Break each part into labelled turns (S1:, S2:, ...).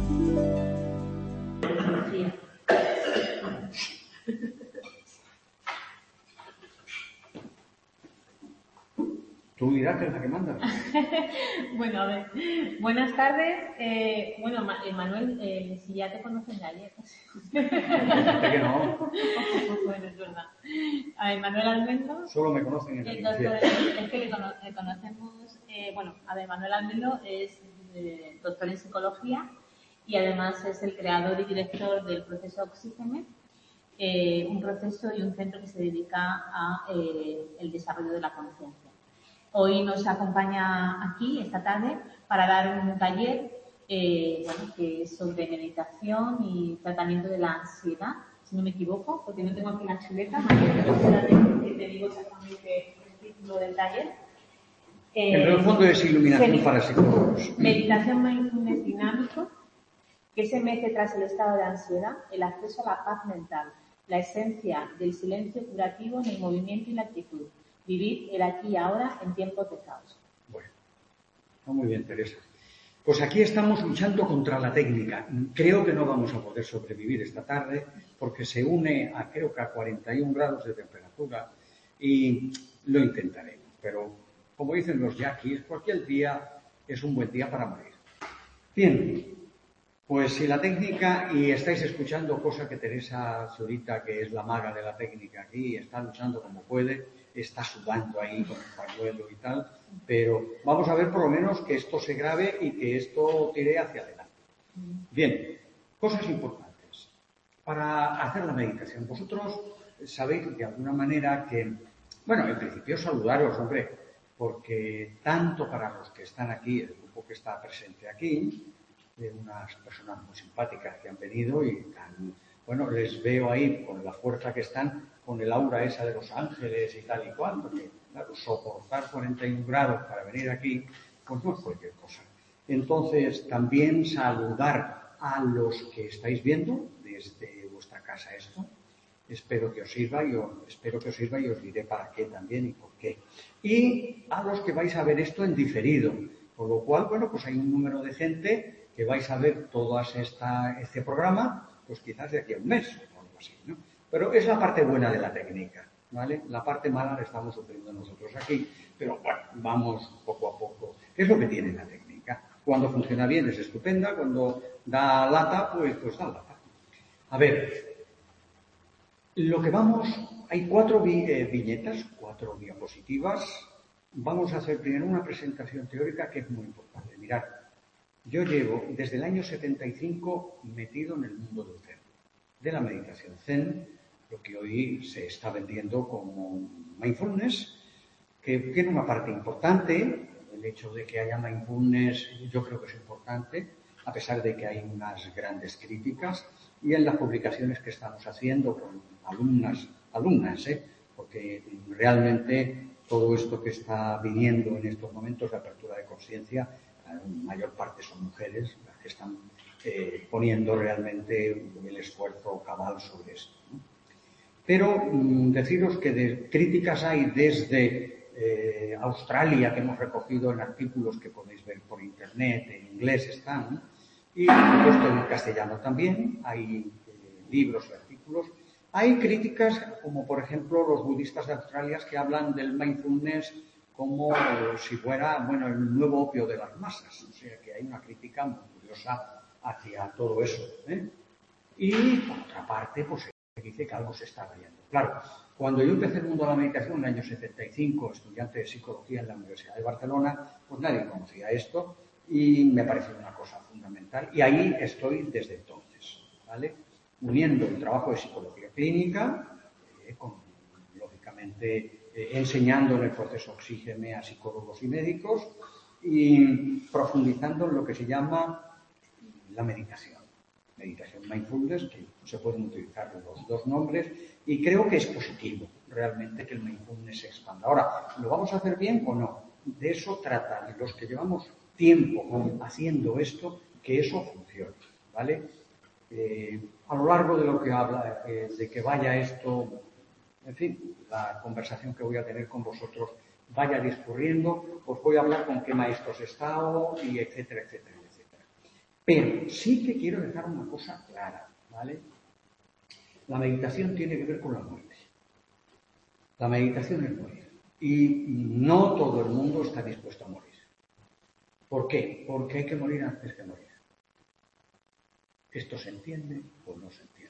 S1: Tú dirás que es la que manda.
S2: Bueno, a ver. Buenas tardes. Bueno, Manuel, si ya te conocen de ayer.
S1: Fíjate que no.
S2: Bueno, es verdad. A ver, Manuel Almendro.
S1: Solo me conocen en el
S2: Doctor, es que le conocemos. Bueno, a ver, Manuel Almendro es doctor en psicología y además es el creador y director del proceso Oxígeno, un proceso y un centro que se dedica a el desarrollo de la conciencia. Hoy nos acompaña aquí, esta tarde, para dar un taller bueno, que es sobre meditación y tratamiento de la ansiedad, si no me equivoco, porque no tengo aquí la chuleta, pero te digo exactamente el título del taller.
S1: En el fondo es iluminación para psicólogos.
S2: Meditación mindfulness dinámico, que se mece tras el estado de ansiedad, el acceso a la paz mental, la esencia del silencio curativo en el movimiento y la actitud. Vivir el aquí y ahora en tiempos de caos.
S1: Bueno, está muy bien, Teresa. Pues aquí estamos luchando contra la técnica. Creo que no vamos a poder sobrevivir esta tarde porque se une a, creo que a 41 grados de temperatura y lo intentaremos. Pero, como dicen los yaquis, cualquier día es un buen día para morir. Bien, pues si la técnica, y estáis escuchando cosa que Teresa Zurita, que es la maga de la técnica aquí, está luchando como puede, está sudando ahí con el pañuelo y tal, pero vamos a ver por lo menos que esto se grabe y que esto tire hacia adelante. Bien, cosas importantes. Para hacer la meditación, vosotros sabéis de alguna manera que, bueno, en principio saludaros, hombre, porque tanto para los que están aquí, el grupo que está presente aquí, de unas personas muy simpáticas que han venido y tan, bueno, les veo ahí con la fuerza que están, con el aura esa de los ángeles y tal y cual, porque, claro, soportar 41 grados para venir aquí, pues no es cualquier cosa. Entonces, también saludar a los que estáis viendo desde vuestra casa esto. Espero que os sirva y os diré para qué también y por qué. Y a los que vais a ver esto en diferido, por lo cual, bueno, pues hay un número de gente que vais a ver todo este programa, pues quizás de aquí a un mes o algo así, ¿no? Pero es la parte buena de la técnica, ¿vale? La parte mala la estamos sufriendo nosotros aquí, pero bueno, vamos poco a poco. ¿Qué es lo que tiene la técnica? Cuando funciona bien es estupenda, cuando da lata, pues da lata. A ver, lo que hay 4 viñetas, 4 diapositivas. Vamos a hacer primero una presentación teórica que es muy importante. Mirad, yo llevo desde el año 75 metido en el mundo del Zen, de la meditación Zen, lo que hoy se está vendiendo como mindfulness, que tiene una parte importante. El hecho de que haya mindfulness yo creo que es importante, a pesar de que hay unas grandes críticas, y en las publicaciones que estamos haciendo con alumnas, porque realmente todo esto que está viniendo en estos momentos de apertura de conciencia, la mayor parte son mujeres las que están poniendo realmente el esfuerzo cabal sobre esto, ¿no? Pero deciros que de críticas hay desde Australia, que hemos recogido en artículos que podéis ver por internet, en inglés están, y por supuesto en castellano también, hay libros y artículos. Hay críticas como por ejemplo los budistas de Australia que hablan del mindfulness como si fuera, bueno, el nuevo opio de las masas. O sea que hay una crítica muy curiosa hacia todo eso, ¿eh? Y por otra parte, pues se dice que algo se está viendo. Claro, cuando yo empecé el mundo de la meditación en el año 75, estudiante de psicología en la Universidad de Barcelona, pues nadie conocía esto y me pareció una cosa fundamental. Y ahí estoy desde entonces, ¿vale? Uniendo el trabajo de psicología clínica, lógicamente enseñando en el proceso Oxígeno a psicólogos y médicos y profundizando en lo que se llama la meditación mindfulness, que se pueden utilizar los dos nombres, y creo que es positivo realmente que el mindfulness se expanda. Ahora, ¿lo vamos a hacer bien o no? De eso tratan los que llevamos tiempo haciendo esto, que eso funcione, ¿vale? A lo largo de lo que habla, de que vaya esto, en fin, la conversación que voy a tener con vosotros vaya discurriendo, os voy a hablar con qué maestros he estado y etcétera, etcétera, etcétera. Pero sí que quiero dejar una cosa clara, ¿vale? La meditación tiene que ver con la muerte. La meditación es morir. Y no todo el mundo está dispuesto a morir. ¿Por qué? Porque hay que morir antes que morir. ¿Esto se entiende o no se entiende?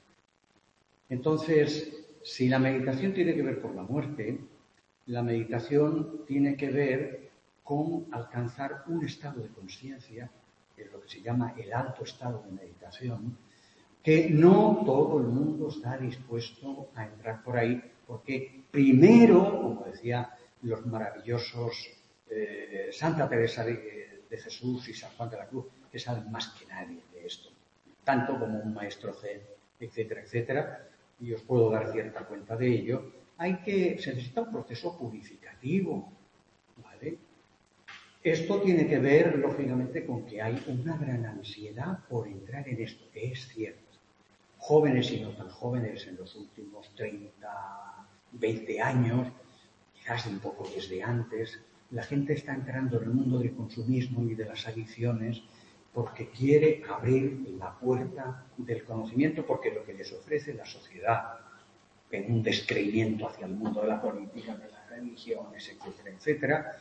S1: Entonces, si la meditación tiene que ver con la muerte, la meditación tiene que ver con alcanzar un estado de conciencia, que es lo que se llama el alto estado de meditación, que no todo el mundo está dispuesto a entrar por ahí, porque primero, como decía los maravillosos Santa Teresa de Jesús y San Juan de la Cruz, que saben más que nadie de esto, tanto como un maestro Zen, etcétera, etcétera, y os puedo dar cierta cuenta de ello, se necesita un proceso purificativo, ¿vale? Esto tiene que ver, lógicamente, con que hay una gran ansiedad por entrar en esto, que es cierto. Jóvenes y no tan jóvenes en los últimos 30, 20 años, quizás un poco desde antes, la gente está entrando en el mundo del consumismo y de las adicciones porque quiere abrir la puerta del conocimiento, porque lo que les ofrece la sociedad, en un descreimiento hacia el mundo de la política, de las religiones, etcétera, etcétera.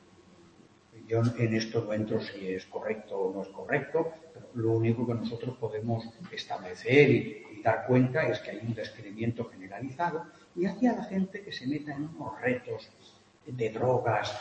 S1: Yo en esto no entro si es correcto o no es correcto, pero lo único que nosotros podemos establecer y dar cuenta es que hay un descreimiento generalizado y hacia la gente que se meta en unos retos de drogas,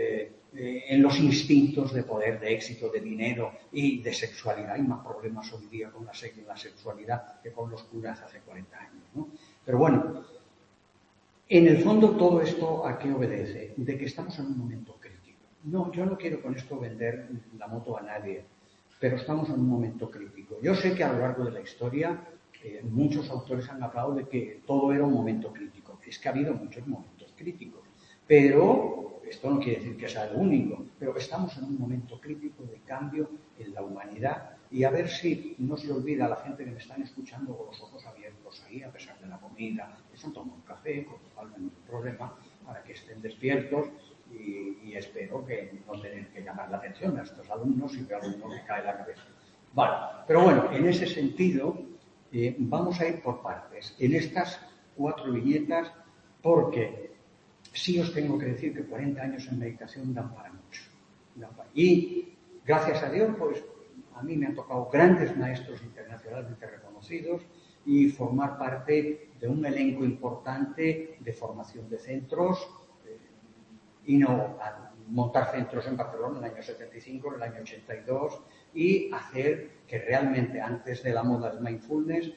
S1: en los instintos de poder, de éxito, de dinero y de sexualidad. Hay más problemas hoy día con la sexualidad que con los curas hace 40 años, ¿no? Pero bueno, en el fondo todo esto ¿a qué obedece? De que estamos en un momento crítico. No, yo no quiero con esto vender la moto a nadie, pero estamos en un momento crítico. Yo sé que a lo largo de la historia muchos autores han hablado de que todo era un momento crítico. Es que ha habido muchos momentos críticos, pero esto no quiere decir que sea el único, pero estamos en un momento crítico de cambio en la humanidad y a ver si no se olvida a la gente que me están escuchando con los ojos abiertos ahí, a pesar de la comida, están tomando un café, con lo cual no hay ningún problema, para que estén despiertos y espero que no tener que llamar la atención a estos alumnos y que a alumnos que cae la cabeza. Vale, pero bueno, en ese sentido vamos a ir por partes en estas 4 viñetas porque sí os tengo que decir que 40 años en meditación dan para mucho. Y gracias a Dios, pues a mí me han tocado grandes maestros internacionalmente reconocidos y formar parte de un elenco importante de formación de centros y no montar centros en Barcelona en el año 75, en el año 82 y hacer que realmente antes de la moda del mindfulness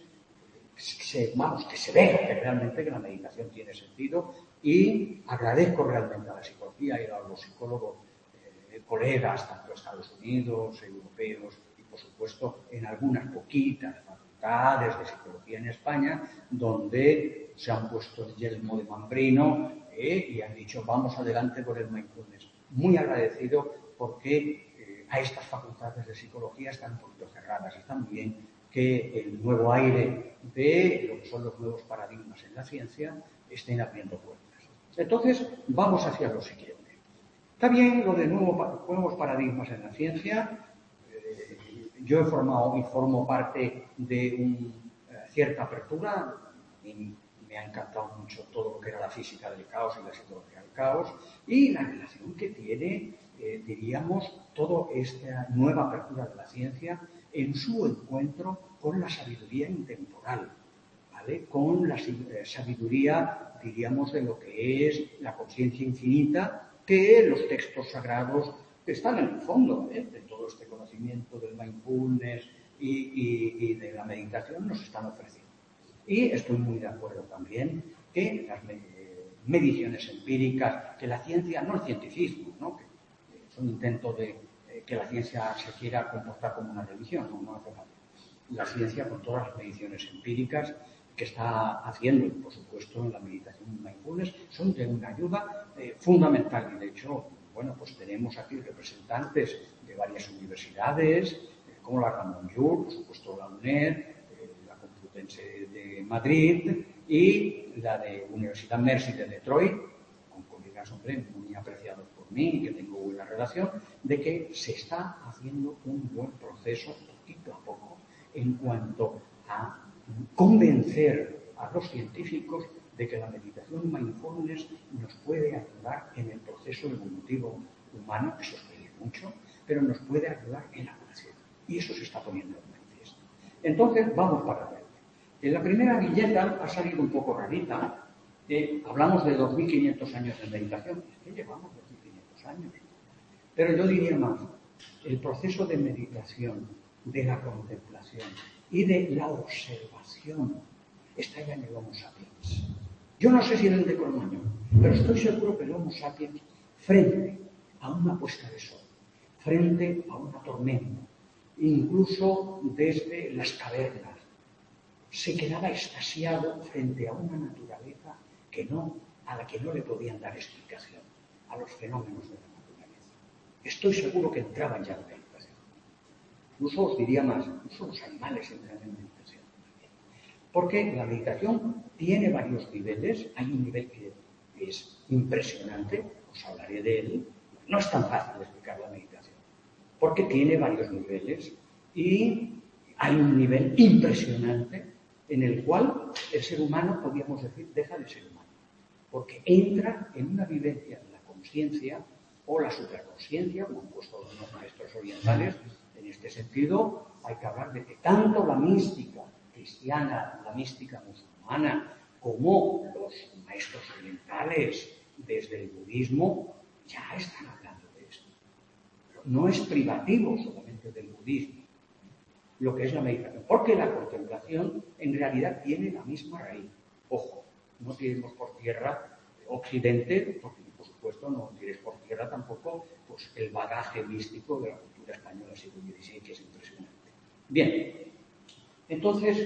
S1: que se vea que realmente que la meditación tiene sentido y agradezco realmente a la psicología y a los psicólogos colegas, tanto de Estados Unidos, europeos y por supuesto en algunas poquitas facultades de psicología en España donde se han puesto el yelmo de Mambrino y han dicho vamos adelante por el mindfulness. Muy agradecido porque a estas facultades de psicología están un poquito cerradas, están bien que el nuevo aire de lo que son los nuevos paradigmas en la ciencia estén abriendo puertas. Entonces, vamos hacia lo siguiente. Está bien lo de nuevos paradigmas en la ciencia. Yo he formado y formo parte de cierta apertura. Y me ha encantado mucho todo lo que era la física del caos y la psicología del caos y la relación que tiene, diríamos, toda esta nueva apertura de la ciencia en su encuentro con la sabiduría intemporal, ¿vale? Con la sabiduría, diríamos, de lo que es la conciencia infinita que los textos sagrados están en el fondo de todo este conocimiento del mindfulness y de la meditación nos están ofreciendo. Y estoy muy de acuerdo también que las mediciones empíricas, que la ciencia, no el cientificismo, ¿no? Que es un intento de que la ciencia se quiera comportar como una religión, no hace falta. La ciencia, con todas las mediciones empíricas que está haciendo, y por supuesto en la meditación mindfulness, son de una ayuda fundamental. Y de hecho, bueno, pues tenemos aquí representantes de varias universidades, como la Ramon Llull, por supuesto la UNED, la Complutense de Madrid y la de Universidad Mercy de Detroit, con colegas, hombre, muy apreciados por mí, que tengo buena relación, de que se está haciendo un buen proceso, poquito a poco, en cuanto a convencer a los científicos de que la meditación mindfulness nos puede ayudar en el proceso evolutivo humano, eso es pedir mucho, pero nos puede ayudar en la curación. Y eso se está poniendo en manifiesto. Entonces, vamos para adelante. En la primera viñeta ha salido un poco rarita. Hablamos de 2.500 años de meditación. Es que llevamos 2.500 años. Pero yo diría más, el proceso de meditación, de la contemplación y de la observación está ya en el Homo sapiens. Yo no sé si en el de Cromañón, pero estoy seguro que el Homo sapiens, frente a una puesta de sol, frente a una tormenta, incluso desde las cavernas, se quedaba extasiado frente a una naturaleza a la que no le podían dar explicación, a los fenómenos de la naturaleza. Estoy seguro que entraban ya en meditación. Incluso os diría más, incluso los animales entran en meditación. Porque la meditación tiene varios niveles. Hay un nivel que es impresionante, os hablaré de él. No es tan fácil explicar la meditación, porque tiene varios niveles y hay un nivel impresionante en el cual el ser humano, podríamos decir, deja de ser humano, porque entra en una vivencia de la conciencia o la superconsciencia, como han puesto los maestros orientales. En este sentido, hay que hablar de que tanto la mística cristiana, la mística musulmana, como los maestros orientales desde el budismo, ya están hablando de esto. No es privativo solamente del budismo lo que es la meditación, porque la contemplación en realidad tiene la misma raíz. Ojo, no tiremos por tierra Occidente, porque por supuesto no tires por tierra tampoco pues, el bagaje místico de la cultura española del siglo XVI, que es impresionante. Bien, entonces,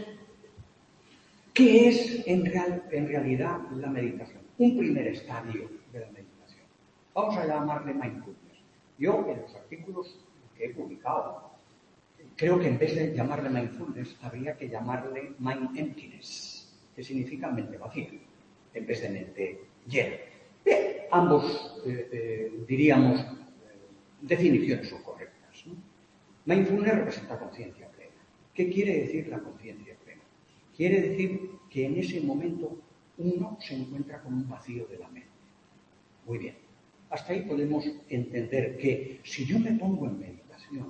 S1: ¿qué es en realidad la meditación? Un primer estadio de la meditación. Vamos a llamarle mindfulness. Yo, en los artículos que he publicado, creo que en vez de llamarle mindfulness, habría que llamarle mind emptiness, que significa mente vacía, en vez de mente llena. Bien, ambos, diríamos, definiciones son correctas, ¿no? Mindfulness representa conciencia plena. ¿Qué quiere decir la conciencia plena? Quiere decir que en ese momento uno se encuentra con un vacío de la mente. Muy bien. Hasta ahí podemos entender que si yo me pongo en meditación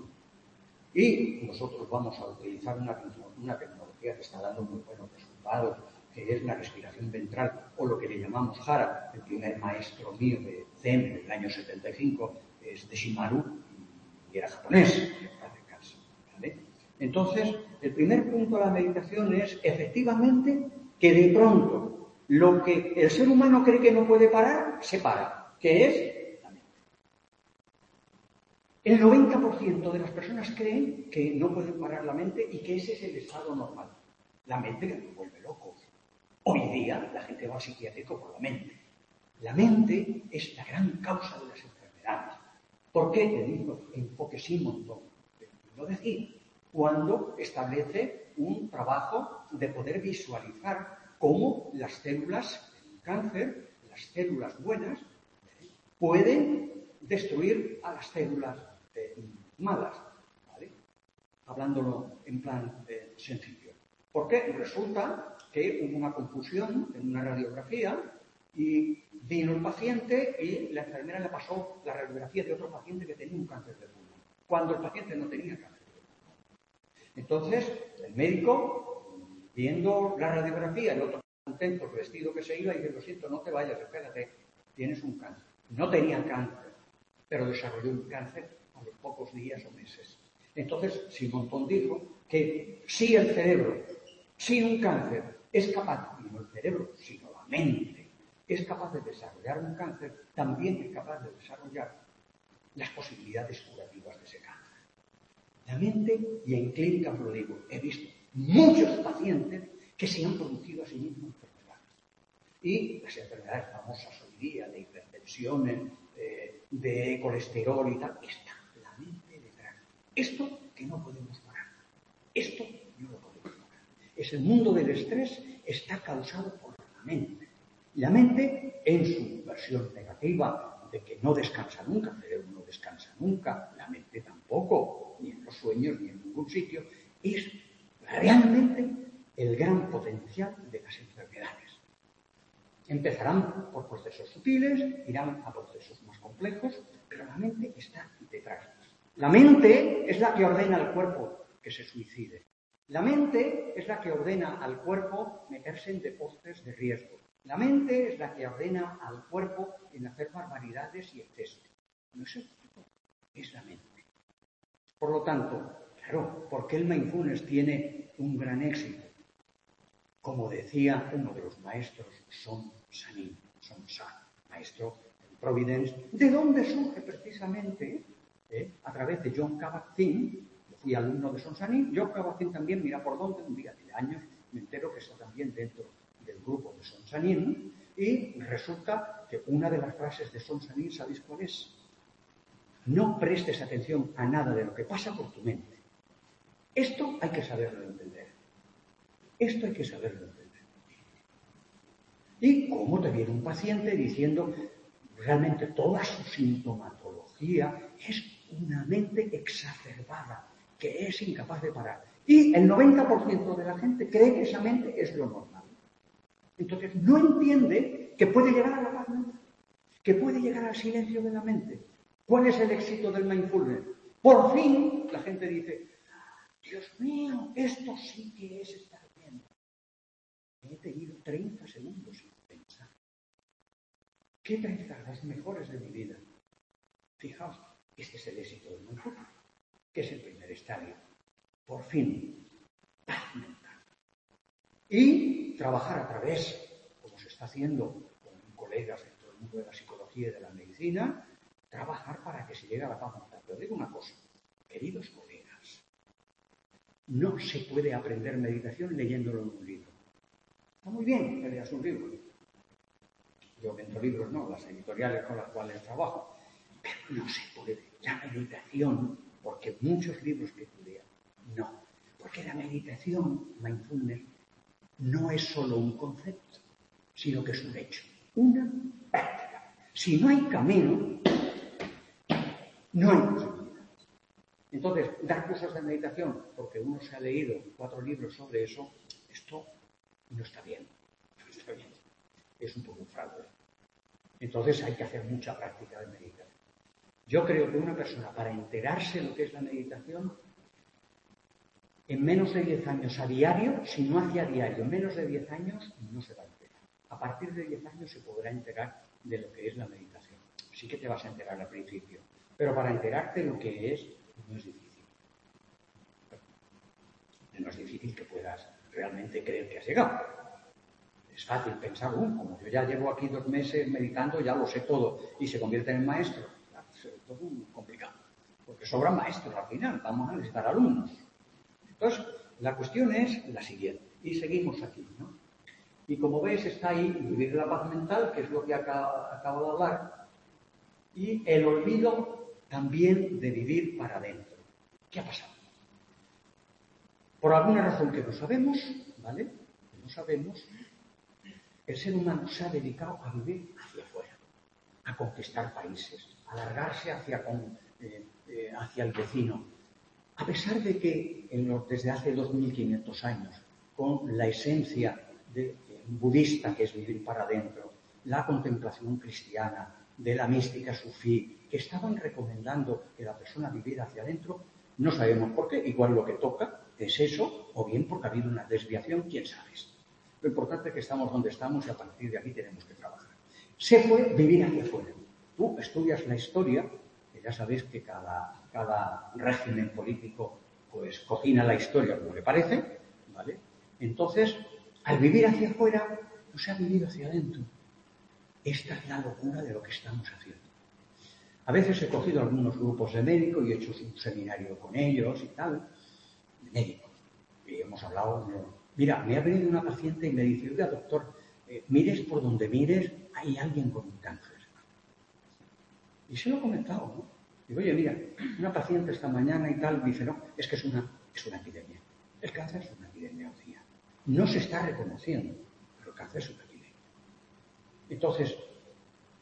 S1: y nosotros vamos a utilizar una tecnología que está dando muy buenos resultados, que es la respiración ventral, o lo que le llamamos Jara, el primer maestro mío de Zen del año 75, es de Shimaru, y era japonés, ¿vale? Entonces, el primer punto de la meditación es, efectivamente, que de pronto lo que el ser humano cree que no puede parar, se para, que es la mente. El 90% de las personas creen que no pueden parar la mente y que ese es el estado normal. La mente que nos vuelve locos. Hoy día la gente va al psiquiátrico por la mente. La mente es la gran causa de las enfermedades. ¿Por qué? El mismo enfoque Simon lo decía, cuando establece un trabajo de poder visualizar cómo las células del cáncer, las células buenas, pueden destruir a las células malas, ¿vale? Hablándolo en plan sencillo. Porque resulta que hubo una confusión en una radiografía y vino el paciente y la enfermera le pasó la radiografía de otro paciente que tenía un cáncer de pulmón, cuando el paciente no tenía cáncer de pulmón. Entonces, el médico, viendo la radiografía, el otro contento, el vestido que se iba, y dice, lo siento, no te vayas, espérate, tienes un cáncer. No tenía cáncer, pero desarrolló un cáncer a los pocos días o meses. Entonces, Simonton dijo que si el cerebro, sin un cáncer, es capaz, y no el cerebro, sino la mente, es capaz de desarrollar un cáncer, también es capaz de desarrollar las posibilidades curativas de ese cáncer. La mente, y en clínica lo digo, he visto muchos pacientes que se han producido a sí mismos enfermedades. Y las enfermedades famosas hoy día, de hipertensión, de colesterol y tal, está la mente detrás. Esto que no podemos parar. Esto no lo podemos parar. Es el mundo del estrés, está causado por la mente. La mente, en su versión negativa, de que no descansa nunca, el cerebro no descansa nunca, la mente tampoco, ni en los sueños, ni en ningún sitio, es realmente el gran potencial de las enfermedades. Empezarán por procesos sutiles, irán a procesos más complejos, pero la mente está detrás. La mente es la que ordena al cuerpo que se suicide. La mente es la que ordena al cuerpo meterse en deportes de riesgo. La mente es la que ordena al cuerpo en hacer barbaridades y excesos. No es el cuerpo, es la mente. Por lo tanto, claro, ¿por qué el mindfulness tiene un gran éxito? Como decía uno de los maestros, Son Sa, maestro en Providence, ¿de dónde surge precisamente? A través de Jon Kabat-Zinn. Yo fui alumno de Son Sanin. Jon Kabat-Zinn también, mira por dónde, un día de años me entero que está también dentro del grupo de Son Sanin, y resulta que una de las frases de Son Sanin, ¿sabéis cuál es? No prestes atención a nada de lo que pasa por tu mente. Esto hay que saberlo entender. Esto hay que saberlo entender. Y cómo te viene un paciente diciendo realmente toda su sintomatología es una mente exacerbada, que es incapaz de parar. Y el 90% de la gente cree que esa mente es lo normal. Entonces no entiende que puede llegar a la paz mental, que puede llegar al silencio de la mente. ¿Cuál es el éxito del mindfulness? Por fin la gente dice, Dios mío, esto sí que es estar bien. He tenido 30 segundos sin pensar. ¿Qué 30? Las mejores de mi vida. Fijaos, este es el éxito del mindfulness, que es el primer estadio. Por fin, paz mental. Y trabajar a través, como se está haciendo con colegas dentro del mundo de la psicología y de la medicina, trabajar para que se llegue a la paz mental. Pero digo una cosa, queridos colegas, no se puede aprender meditación leyéndolo en un libro. Está muy bien que leas un libro. Yo vendo libros, no, las editoriales con las cuales trabajo. Pero no se puede. La meditación, porque muchos libros que tú leas, no. Porque la meditación, mindfulness, no es solo un concepto, sino que es un hecho, una práctica. Si no hay camino, no hay posibilidad. Entonces, dar cursos de meditación, porque uno se ha leído 4 libros sobre eso, esto no está bien. No está bien. Es un poco un fraude. Entonces hay que hacer mucha práctica de meditación. Yo creo que una persona, para enterarse de lo que es la meditación, en menos de 10 años a diario, si no hace a diario menos de 10 años, no se va a enterar. A partir de 10 años se podrá enterar de lo que es la meditación. Sí que te vas a enterar al principio, pero para enterarte de lo que es, no es difícil. No es difícil que puedas realmente creer que has llegado. Es fácil pensar, como yo ya llevo aquí 2 meses meditando, ya lo sé todo, y se convierte en maestro. Es todo muy complicado, porque sobran maestros al final, vamos a necesitar alumnos. Entonces, la cuestión es la siguiente, y seguimos aquí, ¿no? Y como veis, está ahí vivir la paz mental, que es lo que acabo de hablar, y el olvido también de vivir para adentro. ¿Qué ha pasado? Por alguna razón que no sabemos, ¿vale? Que no sabemos, el ser humano se ha dedicado a vivir hacia afuera, a conquistar países, a alargarse hacia el vecino. A pesar de que desde hace 2500 años, con la esencia budista, que es vivir para adentro, la contemplación cristiana, de la mística sufí, que estaban recomendando que la persona viviera hacia adentro, no sabemos por qué. Igual lo que toca es eso, o bien porque ha habido una desviación, quién sabe. Lo importante es que estamos donde estamos y a partir de aquí tenemos que trabajar. Se fue vivir hacia afuera. Tú estudias la historia, que ya sabéis que cada régimen político pues cocina la historia como le parece, ¿vale? Entonces, al vivir hacia afuera, no se ha vivido hacia adentro. Esta es la locura de lo que estamos haciendo. A veces he cogido algunos grupos de médicos y he hecho un seminario con ellos y tal, de médicos. Y hemos hablado, mira, me ha venido una paciente y me dice, oiga, doctor, mires por donde mires, hay alguien con un cáncer. Y se lo he comentado, ¿no? Digo, oye, mira, una paciente esta mañana y tal, me dice, no, es que es una epidemia. El cáncer es una epidemia hoy día. No se está reconociendo, pero el cáncer es una epidemia. Entonces,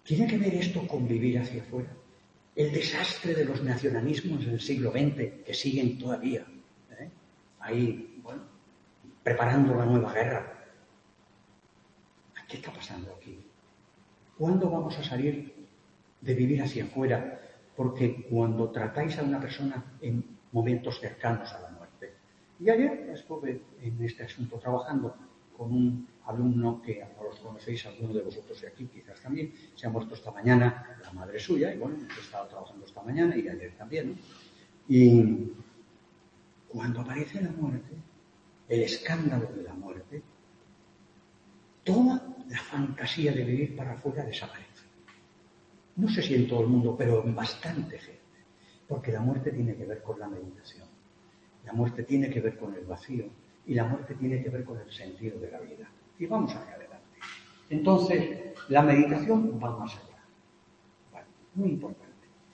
S1: ¿Tiene que ver esto con vivir hacia afuera? El desastre de los nacionalismos del siglo XX, que siguen todavía, ahí, bueno, preparando la nueva guerra. ¿Qué está pasando aquí? ¿Cuándo vamos a salir de vivir hacia afuera? Porque cuando tratáis a una persona en momentos cercanos a la muerte. Y ayer estuve en este asunto trabajando con un alumno que no los conocéis, alguno de vosotros de aquí quizás también, se ha muerto esta mañana la madre suya, y bueno, he estado trabajando esta mañana y ayer también, ¿no? Y cuando aparece la muerte, el escándalo de la muerte, toda la fantasía de vivir para afuera desaparece. No sé si en todo el mundo, pero en bastante gente. Porque la muerte tiene que ver con la meditación. La muerte tiene que ver con el vacío. Y la muerte tiene que ver con el sentido de la vida. Y vamos hacia adelante. Entonces, la meditación va más allá. Vale, muy importante.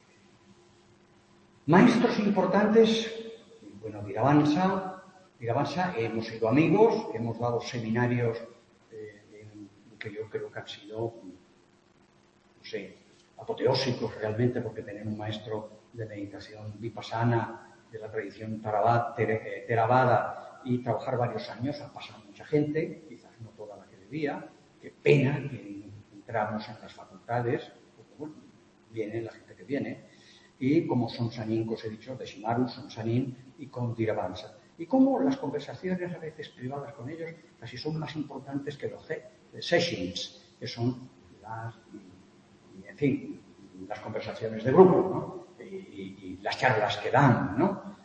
S1: Maestros importantes, bueno, Viravansa, hemos sido amigos, hemos dado seminarios que yo creo que han sido, no sé, apoteósicos realmente, porque tener un maestro de meditación vipassana de la tradición Theravada y trabajar varios años, ha pasado mucha gente, quizás no toda la que debía, qué pena que entramos en las facultades, porque bueno, viene la gente que viene, y como Son Sanin, que os he dicho, de Shimaru, Son Sanin y con Dhiravansa. Y como las conversaciones a veces privadas con ellos casi son más importantes que los sessions, que son en fin, las conversaciones de grupo, ¿no? Y las charlas que dan, ¿no?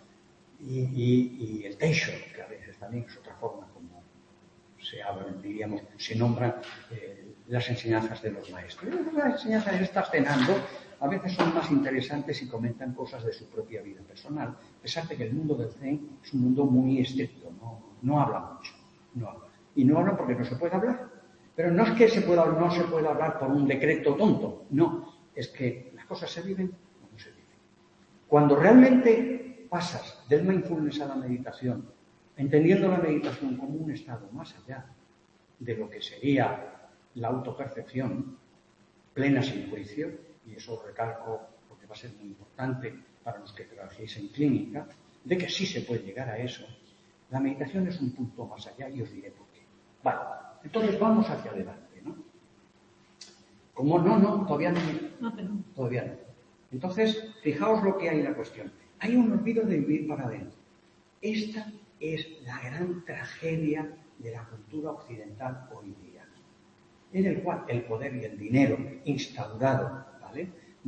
S1: Y el teisho, que a veces también es otra forma como se hablan, diríamos, se nombran las enseñanzas de los maestros. Las enseñanzas de estar cenando a veces son más interesantes y comentan cosas de su propia vida personal, a pesar de que el mundo del Zen es un mundo muy estricto, no habla mucho, no habla. Y no habla porque no se puede hablar. Pero no es que no se pueda hablar por un decreto tonto, no, es que las cosas se viven como se viven. Cuando realmente pasas del mindfulness a la meditación, entendiendo la meditación como un estado más allá de lo que sería la autopercepción, plena sin juicio, y eso recalco porque va a ser muy importante para los que trabajéis en clínica, de que sí se puede llegar a eso, la meditación es un punto más allá y os diré por qué. Vale, entonces vamos hacia adelante, ¿no? Como no, todavía no. Todavía no. Entonces, fijaos lo que hay en la cuestión. Hay un olvido de vivir para adentro. Esta es la gran tragedia de la cultura occidental hoy día, en el cual el poder y el dinero instaurado, ¿vale?,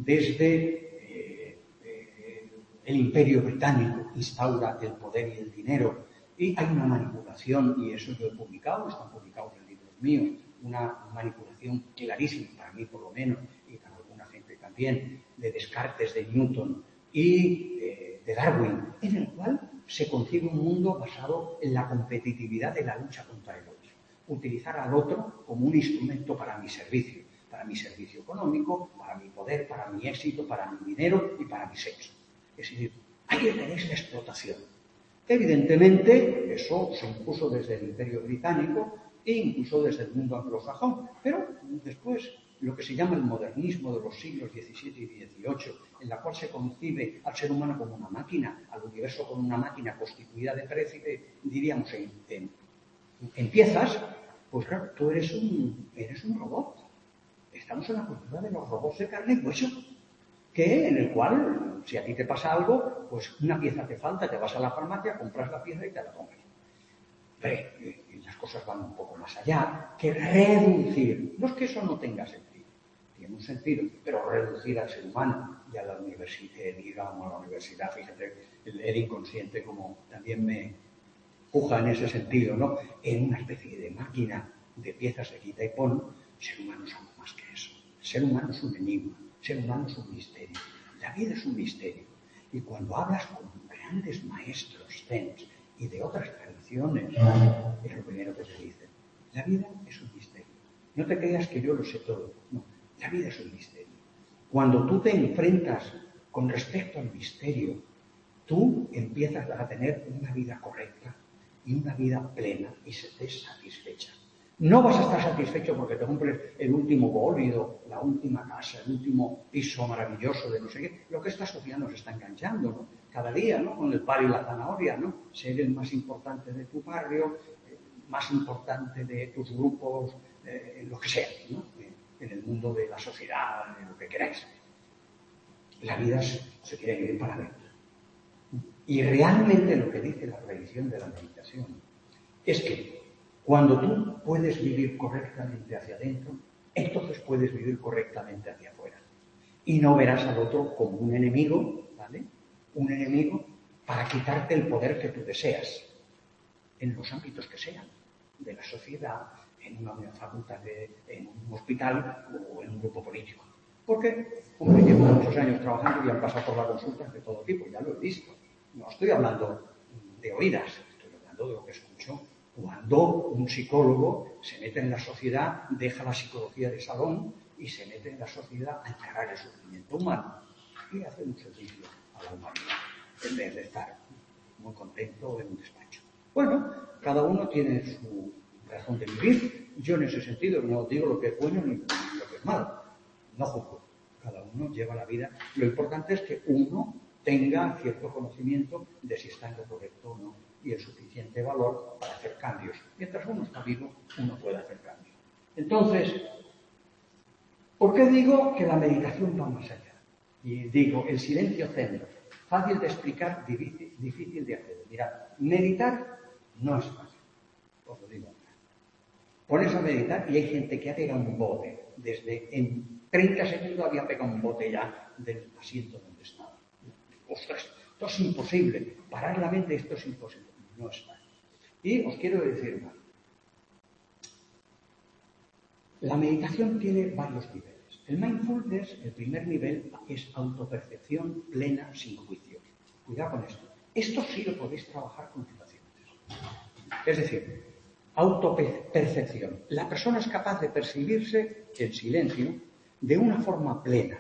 S1: desde el Imperio Británico instaura el poder y el dinero, y hay una manipulación, y eso yo he publicado, están publicados en libros míos, una manipulación clarísima, para mí por lo menos, y para alguna gente también, de Descartes, de Newton y de Darwin, en el cual se concibe un mundo basado en la competitividad de la lucha contra el otro. Utilizar al otro como un instrumento para mi servicio económico, para mi poder, para mi éxito, para mi dinero y para mi sexo. Es decir, ahí tenéis la explotación. Evidentemente, eso se impuso desde el Imperio Británico e incluso desde el mundo anglosajón, pero después lo que se llama el modernismo de los siglos XVII y XVIII, en la cual se concibe al ser humano como una máquina, al universo como una máquina constituida de, diríamos, en piezas, pues claro, tú eres un robot. Estamos en la cultura de los robots de carne y hueso, en el cual, si a ti te pasa algo, pues una pieza te falta, te vas a la farmacia, compras la pieza y te la pones. Y las cosas van un poco más allá que reducir. No es que eso no tenga sentido, tiene un sentido, pero reducir al ser humano y a la universidad, fíjate, el inconsciente como también me puja en ese sentido, ¿no? En una especie de máquina de piezas de quita y pon. El ser humano es algo más que eso. El ser humano es un enigma, el ser humano es un misterio. La vida es un misterio. Y cuando hablas con grandes maestros zen y de otras tradiciones, es lo primero que te dicen. La vida es un misterio. No te creas que yo lo sé todo. No, la vida es un misterio. Cuando tú te enfrentas con respecto al misterio, tú empiezas a tener una vida correcta y una vida plena y satisfecha. No vas a estar satisfecho porque te compres el último bólido, la última casa, el último piso maravilloso de no sé qué. Lo que esta sociedad nos está enganchando, ¿no? Cada día, ¿no? Con el palo y la zanahoria, ¿no? Ser el más importante de tu barrio, más importante de tus grupos, lo que sea, ¿no? En el mundo de la sociedad, en lo que queráis. La vida se quiere vivir para adentro. Y realmente lo que dice la religión de la meditación es que cuando tú puedes vivir correctamente hacia adentro, entonces puedes vivir correctamente hacia afuera. Y no verás al otro como un enemigo, ¿vale? Un enemigo para quitarte el poder que tú deseas, en los ámbitos que sean, de la sociedad, en una facultad, en un hospital o en un grupo político. Porque, hombre, llevo muchos años trabajando y han pasado por las consultas de todo tipo, ya lo he visto. No estoy hablando de oídas, estoy hablando de lo que escucho cuando un psicólogo se mete en la sociedad, deja la psicología de salón y se mete en la sociedad a encarar el sufrimiento humano y hace un servicio a la humanidad, en vez de estar muy contento en un despacho. Bueno, cada uno tiene su razón de vivir. Yo en ese sentido no digo lo que es bueno ni lo que es malo. No juzgo. Cada uno lleva la vida. Lo importante es que uno tenga cierto conocimiento de si está en lo correcto o no y el suficiente valor para hacer cambios. Mientras uno está vivo, uno puede hacer cambios. Entonces, ¿por qué digo que la meditación va más allá? Y digo, el silencio zen, fácil de explicar, difícil de hacer. Mirad, meditar no es fácil, os lo digo. Pones a meditar y hay gente que ha pegado un bote. Desde en 30 segundos había pegado un bote ya del asiento donde estaba. Ostras, esto es imposible. Parar la mente, esto es imposible. No es fácil. Y os quiero decir más. La meditación tiene varios niveles. El mindfulness, el primer nivel, es autopercepción plena, sin juicios. Cuidado con esto. Esto sí lo podéis trabajar con tus pacientes. Es decir, autopercepción. La persona es capaz de percibirse en silencio de una forma plena.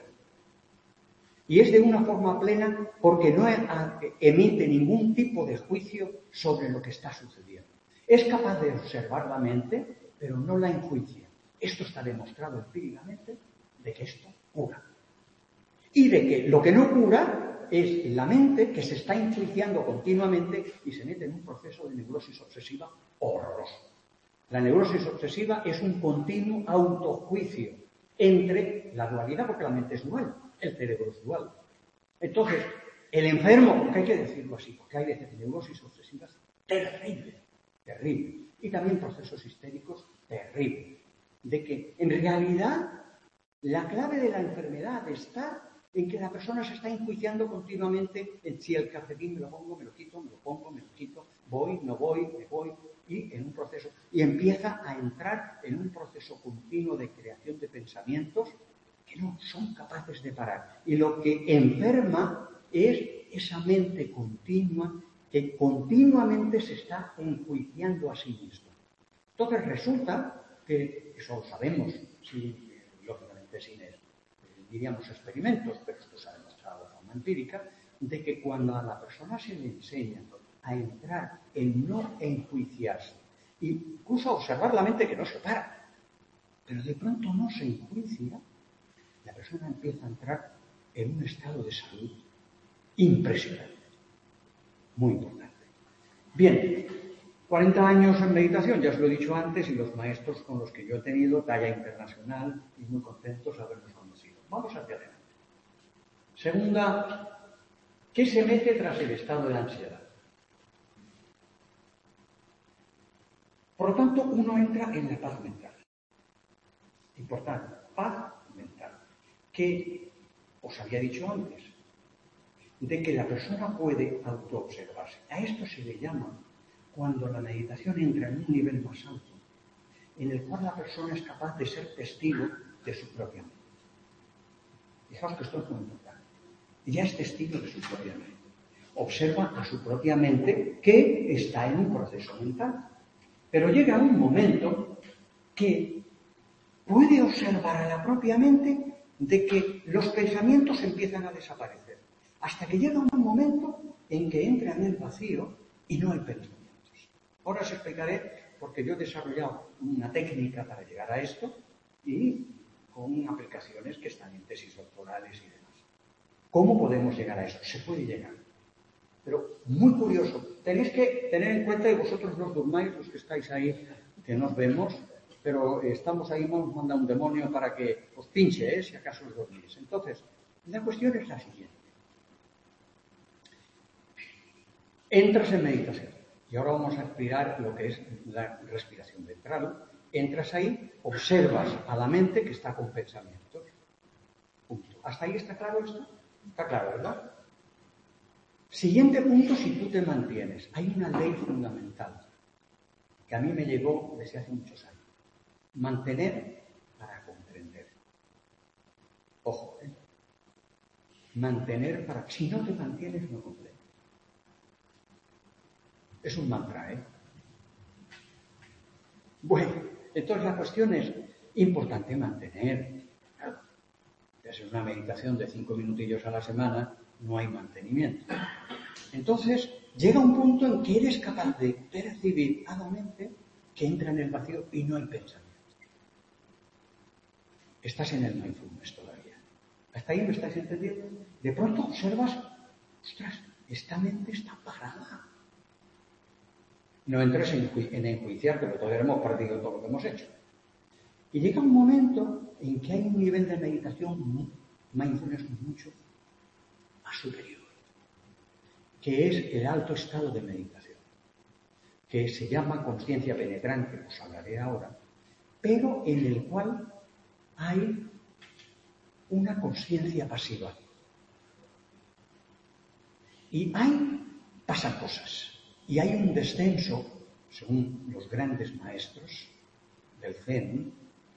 S1: Y es de una forma plena porque no emite ningún tipo de juicio sobre lo que está sucediendo. Es capaz de observar la mente, pero no la enjuicia. Esto está demostrado empíricamente de que esto cura. Y de que lo que no cura es la mente que se está enjuiciando continuamente y se mete en un proceso de neurosis obsesiva horroroso. La neurosis obsesiva es un continuo autojuicio entre la dualidad, porque la mente es dual, el cerebro es dual. Entonces, el enfermo, porque hay que decirlo así, porque hay veces neurosis obsesivas terribles, terribles, y también procesos histéricos terribles, de que en realidad la clave de la enfermedad está en que la persona se está enjuiciando continuamente en si el calcetín me lo pongo, me lo quito, me lo pongo, me lo quito, voy, no voy, me voy, y en un proceso, y empieza a entrar en un proceso continuo de creación de pensamientos que no son capaces de parar. Y lo que enferma es esa mente continua que continuamente se está enjuiciando a sí misma. Entonces resulta que, eso lo sabemos, lógicamente sin diríamos experimentos, pero esto se ha demostrado de forma empírica, de que cuando a la persona se le enseña a entrar en no enjuiciarse, incluso a observar la mente que no se para, pero de pronto no se enjuicia, la persona empieza a entrar en un estado de salud impresionante, muy importante. Bien, 40 años en meditación, ya os lo he dicho antes, y los maestros con los que yo he tenido talla internacional y muy contentos de haberlos conocido. Vamos hacia adelante. Segunda, ¿qué se mete tras el estado de ansiedad? Por lo tanto, uno entra en la paz mental. Importante, paz mental. Que os había dicho antes, de que la persona puede autoobservarse. A esto se le llama cuando la meditación entra en un nivel más alto, en el cual la persona es capaz de ser testigo de su propia mente. Fijaos que esto es muy importante. Ya es testigo de su propia mente. Observa a su propia mente que está en un proceso mental. Pero llega un momento que puede observar a la propia mente de que los pensamientos empiezan a desaparecer. Hasta que llega un momento en que entra en el vacío y no hay pensamientos. Ahora os explicaré porque yo he desarrollado una técnica para llegar a esto y con aplicaciones que están en tesis doctorales y demás. ¿Cómo podemos llegar a eso? Se puede llegar. Pero muy curioso. Tenéis que tener en cuenta, y vosotros no durmáis, los que estáis ahí, que nos vemos, pero estamos ahí, nos manda un demonio para que os pinche, si acaso os dormís. Entonces, la cuestión es la siguiente. Entras en meditación. Y ahora vamos a explicar lo que es la respiración ventral. Entras ahí, observas a la mente que está con pensamientos. Punto. ¿Hasta ahí está claro esto? Está claro, ¿verdad? Siguiente punto, si tú te mantienes. Hay una ley fundamental que a mí me llegó desde hace muchos años. Mantener para comprender. Ojo, ¿eh? Mantener para... Si no te mantienes, no comprendes. Es un mantra, ¿eh? Bueno, entonces la cuestión es importante mantener. Claro, si es una meditación de 5 minutillos a la semana, no hay mantenimiento. Entonces, llega un punto en que eres capaz de percibir a la mente que entra en el vacío y no hay pensamiento. Estás en el mindfulness todavía. ¿Hasta ahí me estáis entendiendo? De pronto observas, ostras, esta mente está parada. No entres en enjuiciar, pero todavía hemos perdido todo lo que hemos hecho. Y llega un momento en que hay un nivel de meditación, mindfulness mucho más superior, que es el alto estado de meditación, que se llama conciencia penetrante, os hablaré ahora, pero en el cual hay una conciencia pasiva. Y pasan cosas. Y hay un descenso, según los grandes maestros del Zen,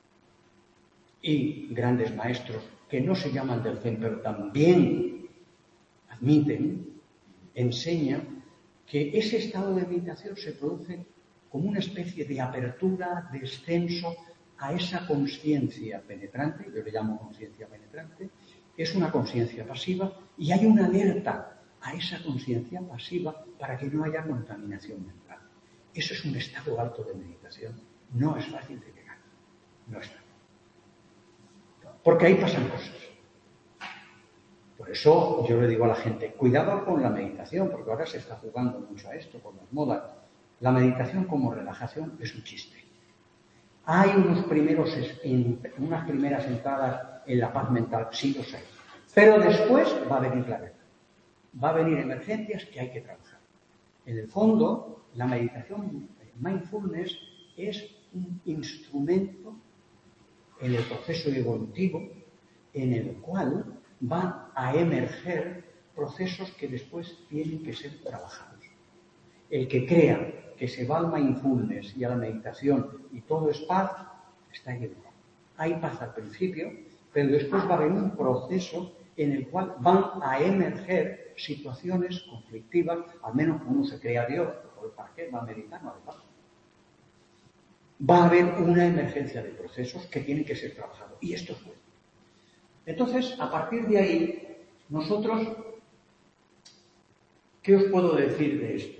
S1: y grandes maestros que no se llaman del Zen, pero también admiten, enseñan que ese estado de meditación se produce como una especie de apertura, descenso a esa conciencia penetrante, yo le llamo conciencia penetrante, es una conciencia pasiva y hay una alerta a esa conciencia pasiva para que no haya contaminación mental. Eso es un estado alto de meditación. No es fácil de llegar. No es fácil. Porque ahí pasan cosas. Por eso yo le digo a la gente, cuidado con la meditación, porque ahora se está jugando mucho a esto, con las modas. La meditación como relajación es un chiste. Hay unas primeras entradas en la paz mental, sí lo sé. Pero después va a venir la verdad. Va a venir emergencias que hay que trabajar. En el fondo, la meditación mindfulness es un instrumento en el proceso evolutivo en el cual van a emerger procesos que después tienen que ser trabajados. El que crea que se va al mindfulness y a la meditación y todo es paz, está equivocado. Hay paz al principio, pero después va a haber un proceso en el cual van a emerger situaciones conflictivas, al menos uno se crea Dios, ¿para qué va a meditar? No hace falta. Va a haber una emergencia de procesos que tienen que ser trabajados, y esto es bueno. Entonces, a partir de ahí, nosotros, ¿qué os puedo decir de esto?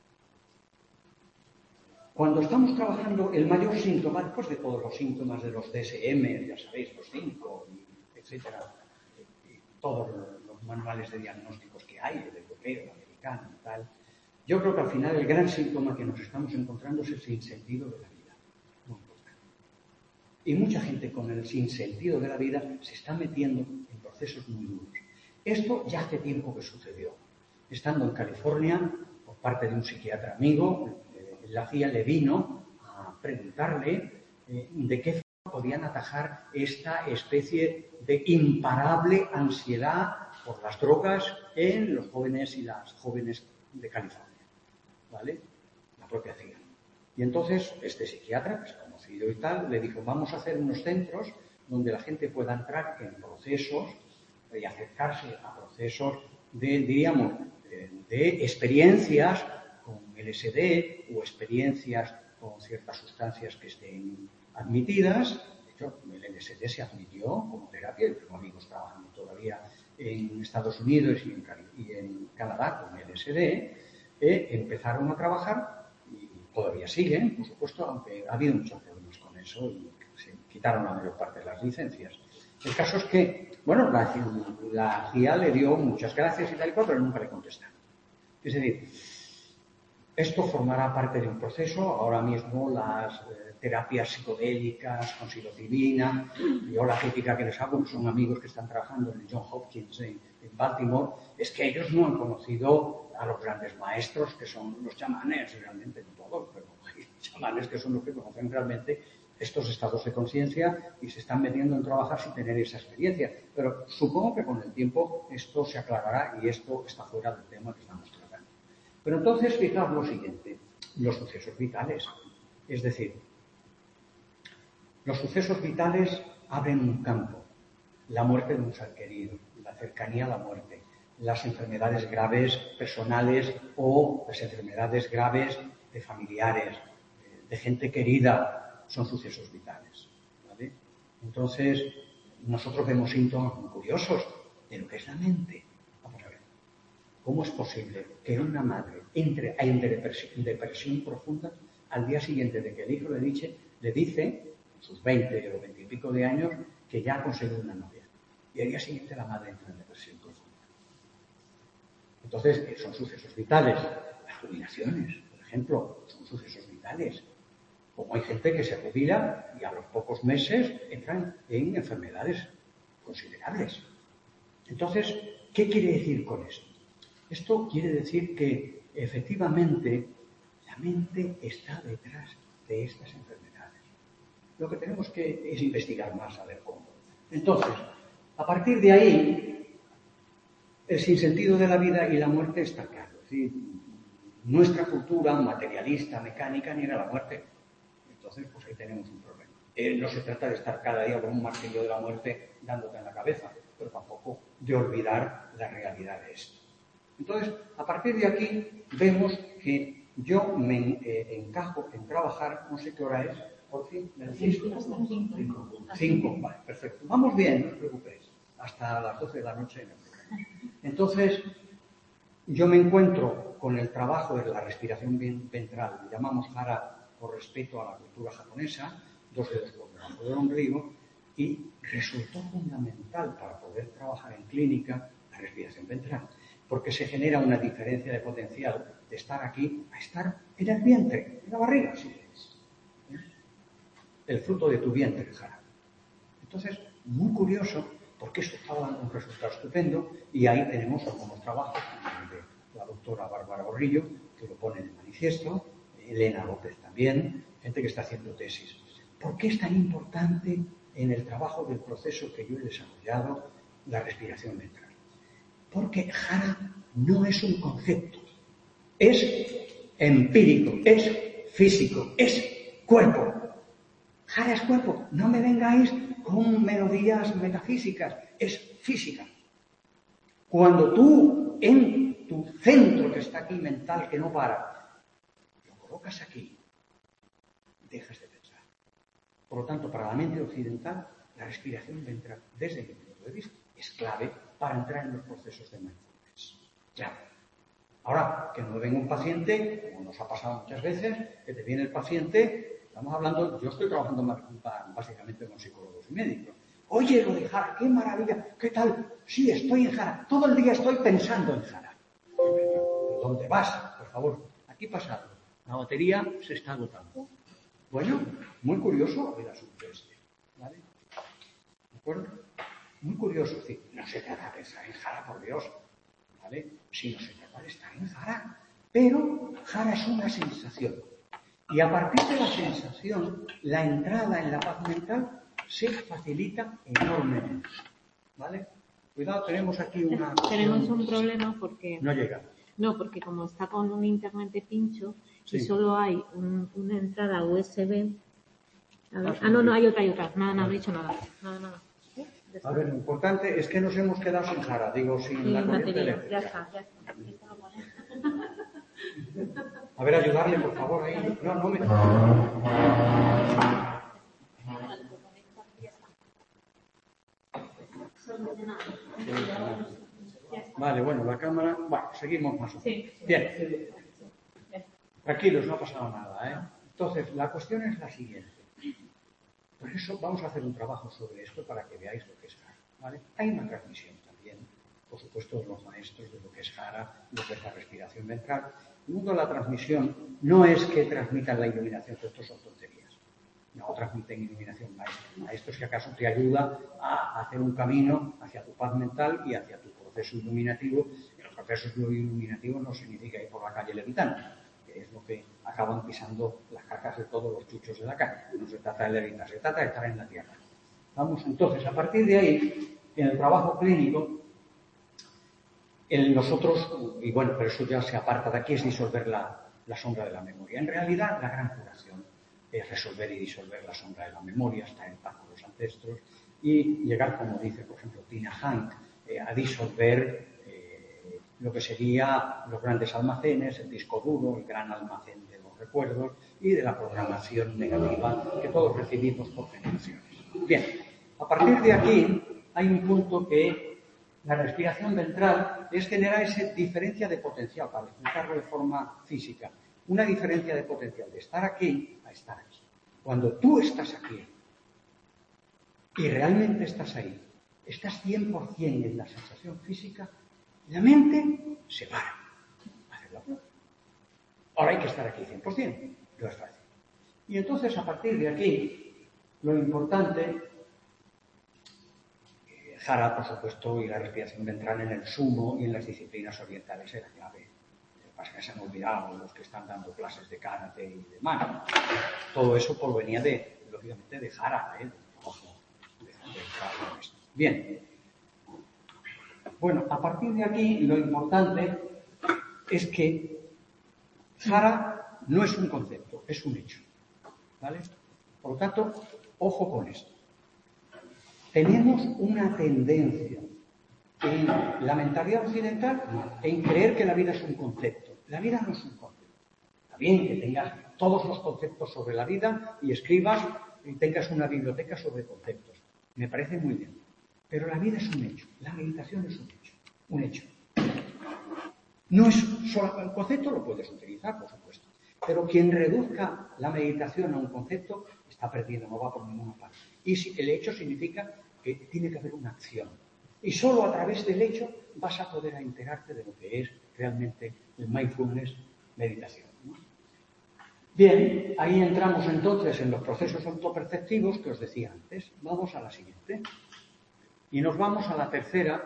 S1: Cuando estamos trabajando, el mayor síntoma, después de todos los síntomas de los DSM, ya sabéis, los 5, etcétera, todos los manuales de diagnósticos que hay, el europeo, el americano y tal, yo creo que al final el gran síntoma que nos estamos encontrando es el sinsentido de la vida. Muy importante. Y mucha gente con el sinsentido de la vida se está metiendo en procesos muy duros. Esto ya hace tiempo que sucedió. Estando en California, por parte de un psiquiatra amigo, la CIA le vino a preguntarle de qué forma podían atajar esta especie de imparable ansiedad por las drogas en los jóvenes y las jóvenes de California. ¿Vale? La propia CIA. Y entonces este psiquiatra, que es conocido y tal, le dijo, vamos a hacer unos centros donde la gente pueda entrar en procesos y acercarse a procesos de, diríamos, de experiencias con LSD o experiencias con ciertas sustancias que estén admitidas. De hecho, el LSD se admitió como terapia. Yo tengo amigos trabajando todavía en Estados Unidos y en Canadá con LSD. Empezaron a trabajar y Todavía siguen, por supuesto, aunque ha habido muchos problemas con eso y se quitaron la mayor parte de las licencias. El caso es que, bueno, la CIA le dio muchas gracias y tal y cual, pero nunca le contestaron. Es decir, esto formará parte de un proceso. Ahora mismo las terapias psicodélicas con psilocibina, yo la crítica que les hago, son amigos que están trabajando en el Johns Hopkins en Baltimore, es que ellos no han conocido a los grandes maestros que son los chamanes, realmente no todos, pero hay chamanes que son los que conocen realmente estos estados de conciencia y se están metiendo en trabajar sin tener esa experiencia. Pero supongo que con el tiempo esto se aclarará y esto está fuera del tema que estamos tratando. Pero entonces, fijaos lo siguiente, los sucesos vitales. Es decir, los sucesos vitales abren un campo. La muerte de un ser querido, la cercanía a la muerte, las enfermedades graves personales o las enfermedades graves de familiares, de gente querida, son sucesos vitales. ¿Vale? Entonces, nosotros vemos síntomas muy curiosos de lo que es la mente. Vamos a ver. ¿Cómo es posible que una madre entre en depresión profunda al día siguiente de que el hijo le dice, a sus 20 o 20 y pico de años, que ya ha conseguido una novia? Y al día siguiente la madre entra en depresión profunda. Entonces, son sucesos vitales. Las jubilaciones, por ejemplo, son sucesos vitales. Como hay gente que se jubila y a los pocos meses entran en enfermedades considerables. Entonces, ¿qué quiere decir con esto? Esto quiere decir que, efectivamente, la mente está detrás de estas enfermedades. Lo que tenemos que es investigar más, a ver cómo. Entonces, a partir de ahí, el sinsentido de la vida y la muerte está claro. Es decir, nuestra cultura materialista, mecánica, niega la muerte. Entonces, pues ahí tenemos un problema. No se trata de estar cada día con un martillo de la muerte dándote en la cabeza, pero tampoco de olvidar la realidad de esto. Entonces, a partir de aquí, vemos que yo me encajo en trabajar, no sé qué hora es, por fin, ¿me decís? 5, vale, perfecto. Vamos bien, no os preocupéis, hasta las 12 de la noche. Entonces, yo me encuentro con el trabajo de la respiración ventral, lo llamamos hara por respeto a la cultura japonesa, 2 dedos por debajo del ombligo, y resultó fundamental para poder trabajar en clínica la respiración ventral, porque se genera una diferencia de potencial de estar aquí a estar en el vientre, en la barriga, si queréis. El fruto de tu vientre, hara. Entonces, muy curioso, porque esto estaba dando un resultado estupendo, y ahí tenemos algunos trabajos, como el de la doctora Bárbara Borrillo, que lo pone de manifiesto, Elena López también, gente que está haciendo tesis. ¿Por qué es tan importante en el trabajo del proceso que yo he desarrollado la respiración ventral? Porque hara no es un concepto, es empírico, es físico, es cuerpo. Hara es cuerpo, no me vengáis con melodías metafísicas, es física. Cuando tú, en tu centro que está aquí mental, que no para, lo colocas aquí, dejas de pensar. Por lo tanto, para la mente occidental, la respiración ventral, desde mi punto de vista, es clave para entrar en los procesos de mindfulness. Claro. Ahora, que no venga un paciente, como nos ha pasado muchas veces, que te viene el paciente, estamos hablando, yo estoy trabajando básicamente con psicólogos y médicos. Oye, lo de hara, qué maravilla, ¿qué tal? Sí, estoy en hara, todo el día estoy pensando en hara. ¿Dónde vas? Por favor, aquí pasa algo. La batería se está agotando. Bueno, muy curioso el asunto este, ¿vale? ¿De acuerdo? Muy curioso, es decir, no se trata de pensar en hara, por Dios, ¿vale? Sino se trata de estar en hara. Pero hara es una sensación. Y a partir de la sensación, la entrada en la paz mental se facilita enormemente, ¿vale? Cuidado, tenemos aquí una...
S2: Tenemos un problema porque...
S1: No llega.
S2: No, porque como está con un internet de pincho
S1: Sí.
S2: y solo hay una entrada USB... A ver,
S1: Ah,
S2: no, hay otra. Nada, no he dicho nada. Nada.
S1: A ver, lo importante es que nos hemos quedado sin hara, digo, sin la corriente
S2: batería,
S1: eléctrica.
S2: ya está. Esto lo pone.
S1: A ver, ayudarle, por favor, ahí. No me... Vale, bueno, la cámara... Bueno, seguimos más o menos.
S2: Sí.
S1: Bien. Tranquilos, no ha pasado nada, ¿eh? Entonces, la cuestión es la siguiente. Por eso vamos a hacer un trabajo sobre esto para que veáis lo que es Jara, ¿vale? Hay una transmisión también, por supuesto, de los maestros de lo que es Jara, lo que es la respiración ventral. El mundo de la transmisión no es que transmitan la iluminación, que esto son tonterías. No transmiten iluminación maestros. Maestros, si acaso, te ayuda a hacer un camino hacia tu paz mental y hacia tu proceso iluminativo. Y los procesos iluminativos no significa ir por la calle levitando, que es lo que acaban pisando las cacas de todos los chuchos de la calle. No se trata de levitar, se trata de estar en la tierra. Vamos entonces, a partir de ahí, en el trabajo clínico, en nosotros, y bueno, pero eso ya se aparta de aquí, es disolver la sombra de la memoria. En realidad, la gran curación es resolver y disolver la sombra de la memoria, estar en paz con los ancestros y llegar, como dice, por ejemplo, Tina Hank, a disolver lo que sería los grandes almacenes, el disco duro, el gran almacén de los recuerdos y de la programación negativa que todos recibimos por generaciones. Bien, a partir de aquí hay un punto que la respiración ventral es generar esa diferencia de potencial, para explicarlo de forma física. Una diferencia de potencial de estar aquí a estar aquí. Cuando tú estás aquí y realmente estás ahí, estás 100% en la sensación física, la mente se para. Hacer la prueba. Ahora hay que estar aquí 100%. No es fácil. Y entonces, a partir de aquí, lo importante, Jara, por supuesto, y la respiración ventral en el sumo y en las disciplinas orientales es la clave. Pasa que se han olvidado los que están dando clases de karate y de mano. Todo eso provenía lógicamente, de Jara, ¿eh? Bien. Bueno, a partir de aquí, lo importante es que Jara no es un concepto, es un hecho. ¿Vale? Por lo tanto, ojo con esto. Tenemos una tendencia en la mentalidad occidental en creer que la vida es un concepto. La vida no es un concepto. Está bien que tengas todos los conceptos sobre la vida y escribas y tengas una biblioteca sobre conceptos. Me parece muy bien. Pero la vida es un hecho. La meditación es un hecho. Un hecho. No es solo el concepto, lo puedes utilizar, por supuesto. Pero quien reduzca la meditación a un concepto está perdido, no va por ninguna parte. Y si el hecho significa que tiene que haber una acción. Y solo a través del hecho vas a poder enterarte de lo que es realmente el mindfulness, meditación, ¿no? Bien, ahí entramos entonces en los procesos autoperceptivos que os decía antes. Vamos a la siguiente. Y nos vamos a la tercera.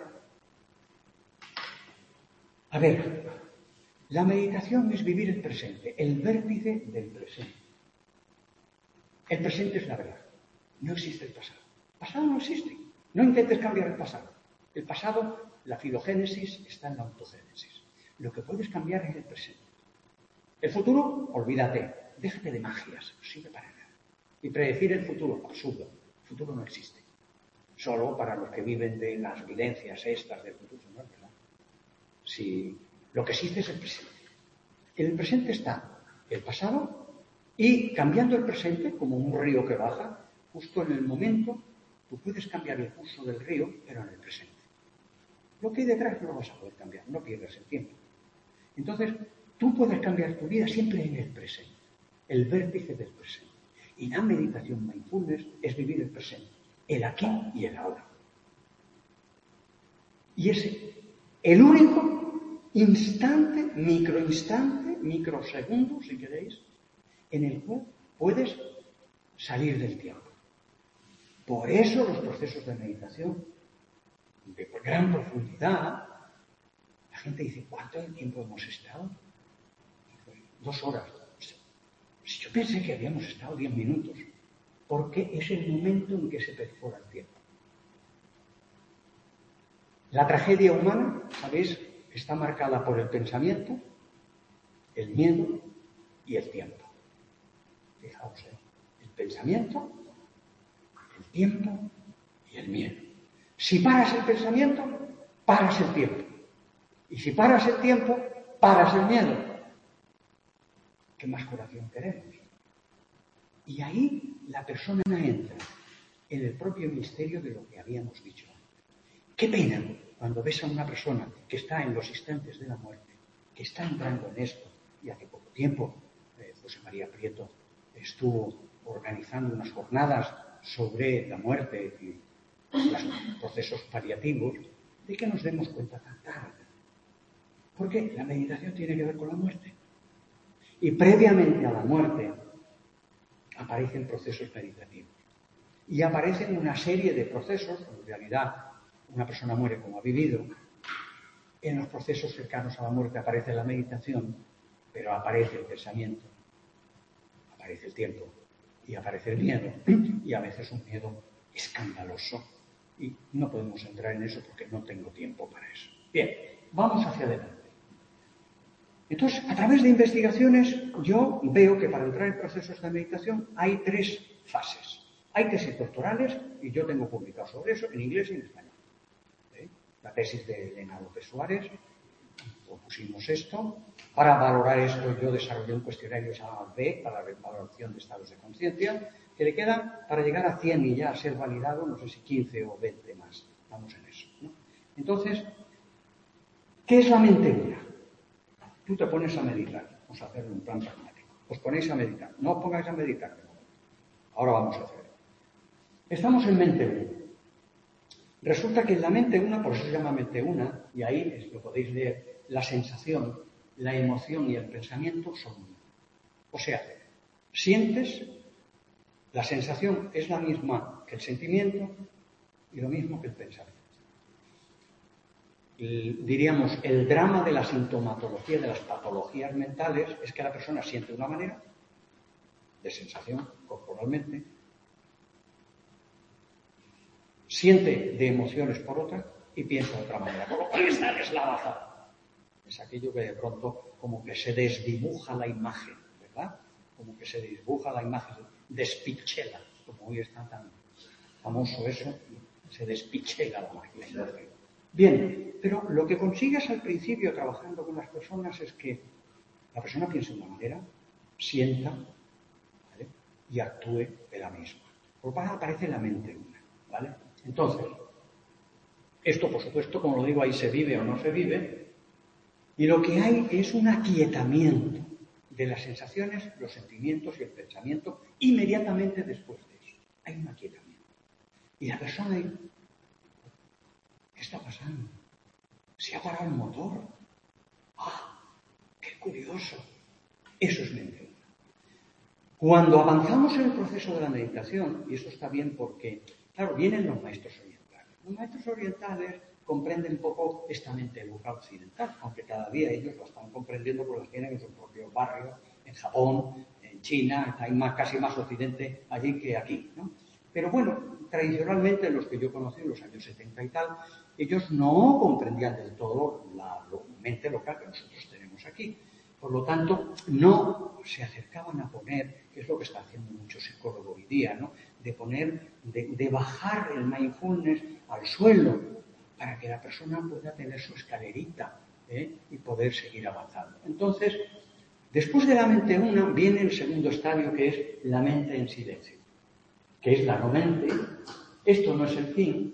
S1: A ver, la meditación es vivir el presente, el vértice del presente. El presente es la verdad. No existe el pasado. El pasado no existe. No intentes cambiar el pasado. El pasado, la filogénesis, está en la ontogénesis. Lo que puedes cambiar es el presente. El futuro, olvídate. Déjate de magias. No sirve para nada. Y predecir el futuro, absurdo. El futuro no existe. Solo para los que viven de las vivencias estas del futuro, no es verdad. Si lo que existe es el presente. En el presente está el pasado y cambiando el presente, como un río que baja, justo en el momento, tú puedes cambiar el curso del río, pero en el presente. Lo que hay detrás no lo vas a poder cambiar, no pierdas el tiempo. Entonces, tú puedes cambiar tu vida siempre en el presente, el vértice del presente. Y la meditación mindfulness es vivir el presente, el aquí y el ahora. Y es el único instante, microsegundo, si queréis, en el cual puedes salir del tiempo. Por eso los procesos de meditación de gran profundidad, la gente dice, ¿cuánto tiempo hemos estado? 2 horas. Si yo pensé que habíamos estado 10 minutos, porque es el momento en que se perfora el tiempo. La tragedia humana, ¿sabéis?, está marcada por el pensamiento, el miedo y el tiempo. Fijaos, el pensamiento, el tiempo y el miedo. Si paras el pensamiento, paras el tiempo. Y si paras el tiempo, paras el miedo. ¿Qué más curación queremos? Y ahí la persona entra en el propio misterio de lo que habíamos dicho. Qué pena cuando ves a una persona que está en los instantes de la muerte, que está entrando en esto, y hace poco tiempo José María Prieto estuvo organizando unas jornadas sobre la muerte y los procesos paliativos, de que nos demos cuenta tan tarde. Porque la meditación tiene que ver con la muerte. Y previamente a la muerte aparecen procesos meditativos. Y aparecen una serie de procesos, en realidad una persona muere como ha vivido. En los procesos cercanos a la muerte aparece la meditación, pero aparece el pensamiento, aparece el tiempo y aparece el miedo, y a veces un miedo escandaloso. Y no podemos entrar en eso porque no tengo tiempo para eso. Bien, vamos hacia adelante. Entonces, a través de investigaciones, yo veo que para entrar en procesos de meditación hay 3 fases. Hay tesis doctorales, y yo tengo publicado sobre eso, en inglés y en español. La tesis de Elena López Suárez, propusimos esto. Para valorar esto, yo desarrollé un cuestionario que se llama B, para la valoración de estados de conciencia, que le quedan para llegar a 100 y ya a ser validado, no sé si 15 o 20 más. Estamos en eso, ¿no? Entonces, ¿qué es la mente una? Tú te pones a meditar. Vamos a hacerlo en plan pragmático. Os ponéis a meditar. No os pongáis a meditar de momento. Ahora vamos a hacerlo. Estamos en mente una. Resulta que en la mente una, por eso se llama mente una, y ahí lo podéis leer, la sensación, la emoción y el pensamiento son uno. O sea, sientes, la sensación es la misma que el sentimiento y lo mismo que el pensamiento. Diríamos, el drama de la sintomatología, de las patologías mentales, es que la persona siente una manera de sensación corporalmente, siente de emociones por otra y piensa de otra manera. Por lo cual esta es la baza. Es aquello que de pronto como que se desdibuja la imagen, ¿verdad? Como que se desdibuja la imagen, despichela, como hoy está tan famoso eso, se despichela la imagen. Bien, pero lo que consigues al principio trabajando con las personas es que la persona piense de una manera, sienta, ¿vale? Y actúe de la misma. Por lo cual aparece la mente una, ¿vale? Entonces, esto por supuesto, como lo digo, ahí se vive o no se vive, y lo que hay es un aquietamiento de las sensaciones, los sentimientos y el pensamiento inmediatamente después de eso. Hay un aquietamiento. Y la persona dice, ¿qué está pasando? Se ha parado el motor. ¡Ah! ¡Qué curioso! Eso es mente. Cuando avanzamos en el proceso de la meditación, y eso está bien porque, claro, vienen los maestros orientales. Los maestros orientales comprenden un poco esta mente loca occidental, aunque cada día ellos lo están comprendiendo porque lo tienen en sus propios barrios, en Japón, en China, hay casi más occidente allí que aquí, ¿no? Pero bueno, tradicionalmente los que yo conocí en los años 70 y tal, ellos no comprendían del todo la mente local que nosotros tenemos aquí. Por lo tanto, no se acercaban a poner, que es lo que está haciendo mucho psicólogo hoy día, ¿no? De poner, de bajar el mindfulness al suelo para que la persona pueda tener su escalerita, y poder seguir avanzando. Entonces, después de la mente una, viene el segundo estadio, que es la mente en silencio, que es la no mente. Esto no es el fin.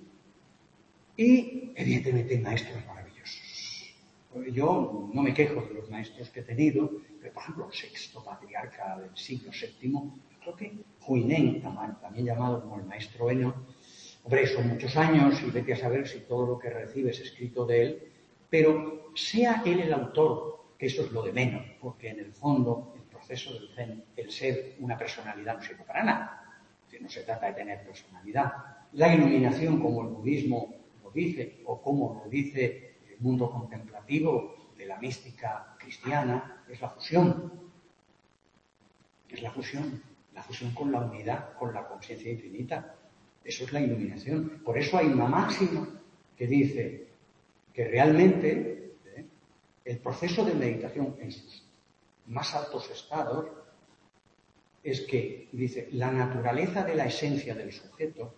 S1: Y, evidentemente, hay maestros maravillosos. Yo no me quejo de los maestros que he tenido, pero, por ejemplo, el sexto patriarca del siglo VII, creo que Huineng, también llamado como el maestro Eno, hombre, son muchos años y vete a saber si todo lo que recibes es escrito de él, pero sea él el autor, que eso es lo de menos, porque en el fondo, el proceso del Zen, el ser una personalidad no sirve para nada. No se trata de tener personalidad. La iluminación, como el budismo lo dice, o como lo dice el mundo contemplativo de la mística cristiana, es la fusión. Es la fusión con la unidad, con la conciencia infinita. Eso es la iluminación. Por eso hay una máxima que dice que realmente el proceso de meditación en sus más altos estados es que, dice, la naturaleza de la esencia del sujeto,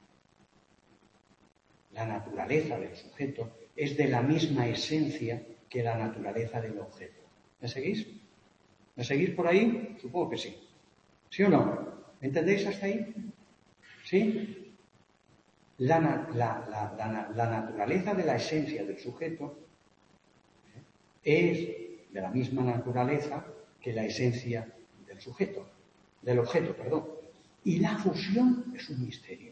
S1: es de la misma esencia que la naturaleza del objeto. ¿Me seguís? ¿Me seguís por ahí? Supongo que sí. ¿Sí o no? ¿Me entendéis hasta ahí? ¿Sí? La naturaleza de la esencia del sujeto es de la misma naturaleza que la esencia del objeto, perdón. Y la fusión es un misterio,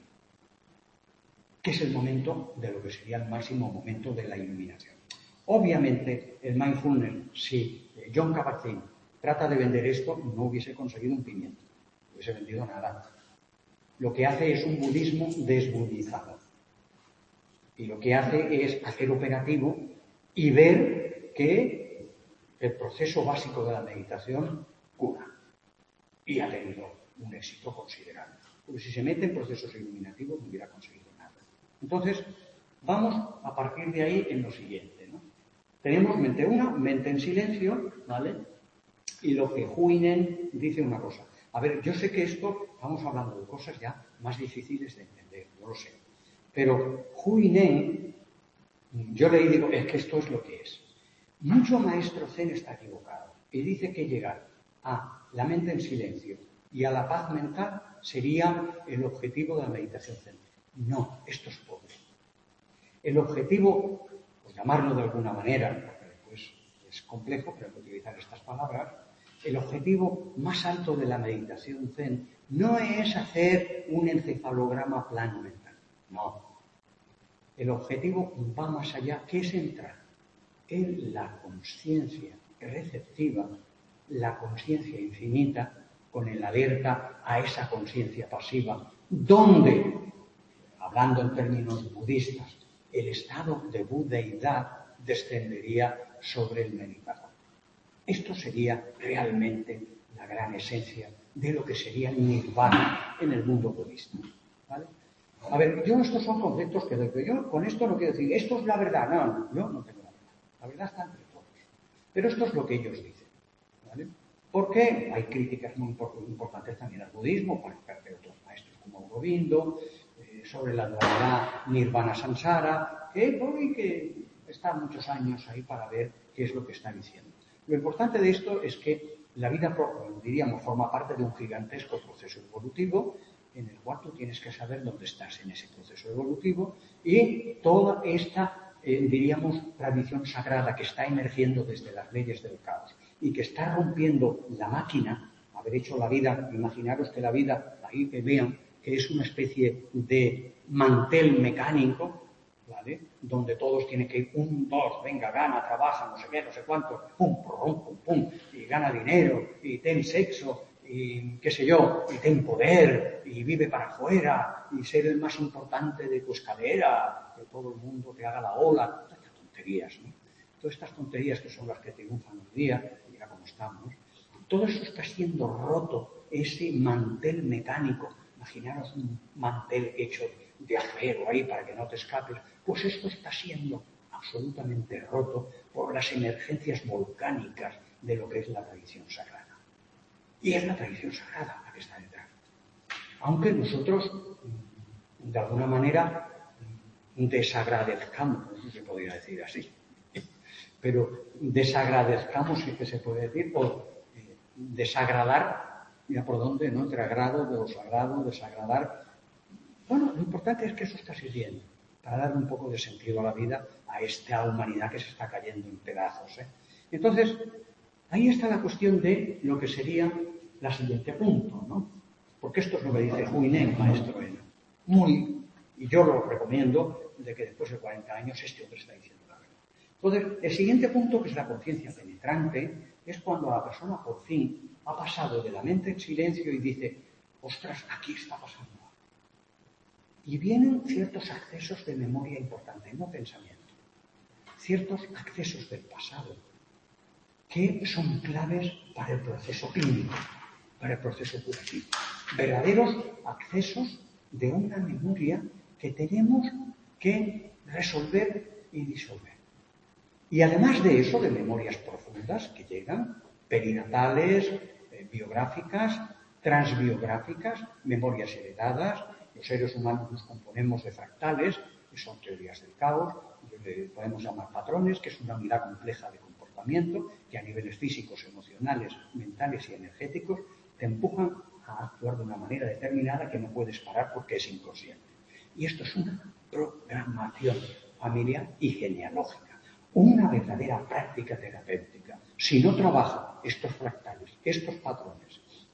S1: que es el momento de lo que sería el máximo momento de la iluminación. Obviamente, el mindfulness, si John Kabat-Zinn trata de vender esto, no hubiese conseguido un pimiento, no hubiese vendido nada. Lo que hace es un budismo desbudizado. Y lo que hace es hacer operativo y ver que el proceso básico de la meditación cura. Y ha tenido un éxito considerable. Porque si se mete en procesos iluminativos no hubiera conseguido nada. Entonces, vamos a partir de ahí en lo siguiente, ¿no? Tenemos mente 1, mente en silencio, ¿vale? Y lo que Huinen dice una cosa. A ver, yo sé que esto, estamos hablando de cosas ya más difíciles de entender, yo lo sé. Pero Huinen, yo le digo, es que esto es lo que es. Mucho maestro Zen está equivocado y dice que llegar a la mente en silencio y a la paz mental sería el objetivo de la meditación Zen. No, esto es pobre. El objetivo, por llamarlo de alguna manera, porque después es complejo, pero hay que utilizar estas palabras, el objetivo más alto de la meditación Zen no es hacer un encefalograma plano mental. No. El objetivo va más allá, que es entrar en la conciencia receptiva, la conciencia infinita, con el alerta a esa conciencia pasiva, donde, hablando en términos budistas, el estado de budeidad descendería sobre el meditador. Esto sería realmente la gran esencia de lo que sería el nirvana en el mundo budista, ¿vale? A ver, yo estos son conceptos que doy, pero yo con esto no quiero decir, esto es la verdad, no, yo no tengo la verdad. La verdad está entre todos. Pero esto es lo que ellos dicen, ¿vale? Porque hay críticas muy importantes también al budismo, por parte de otros maestros como Aurobindo, sobre la dualidad nirvana-samsara, que está muchos años ahí para ver qué es lo que está diciendo. Lo importante de esto es que la vida, diríamos, forma parte de un gigantesco proceso evolutivo en el cual tú tienes que saber dónde estás en ese proceso evolutivo y toda esta, diríamos, tradición sagrada que está emergiendo desde las leyes del caos y que está rompiendo la máquina, haber hecho la vida, imaginaros que la vida, ahí que vean, que es una especie de mantel mecánico, ¿vale? Donde todos tienen que ir, 1, 2, venga, gana, trabaja, no sé qué, no sé cuánto, pum, pum, pum, y gana dinero, y ten sexo, y qué sé yo, y ten poder, y vive para afuera, y ser el más importante de tu escalera, que todo el mundo te haga la ola, todas estas tonterías, ¿no? Todas estas tonterías que son las que triunfan hoy día, mira cómo estamos, todo eso está siendo roto, ese mantel mecánico. Imaginaros un mantel hecho de acero ahí para que no te escapes. Pues esto está siendo absolutamente roto por las emergencias volcánicas de lo que es la tradición sagrada. Y es la tradición sagrada la que está detrás. Aunque nosotros, de alguna manera, desagradezcamos, no se podría decir así, pero desagradezcamos, si es que se puede decir, por desagradar, mira por dónde, ¿no? Entre agrado de lo sagrado, desagradar. Bueno, lo importante es que eso está sirviendo para dar un poco de sentido a la vida, a esta humanidad que se está cayendo en pedazos, ¿eh? Entonces, ahí está la cuestión de lo que sería la siguiente punto, ¿no? Porque esto es lo que dice Huinen, maestro Eno. Y yo lo recomiendo, de que después de 40 años este hombre está diciendo la verdad. Entonces, el siguiente punto, que es la conciencia penetrante, es cuando la persona por fin ha pasado de la mente en silencio y dice, ostras, aquí está pasando. Y vienen ciertos accesos de memoria importante, no pensamiento. Ciertos accesos del pasado que son claves para el proceso clínico, para el proceso curativo. Verdaderos accesos de una memoria que tenemos que resolver y disolver. Y además de eso, de memorias profundas que llegan, perinatales, biográficas, transbiográficas, memorias heredadas. Los seres humanos nos componemos de fractales, que son teorías del caos, que podemos llamar patrones, que es una unidad compleja de comportamiento, que a niveles físicos, emocionales, mentales y energéticos te empujan a actuar de una manera determinada que no puedes parar porque es inconsciente. Y esto es una programación familiar y genealógica, una verdadera práctica terapéutica. Si no trabaja estos fractales, estos patrones,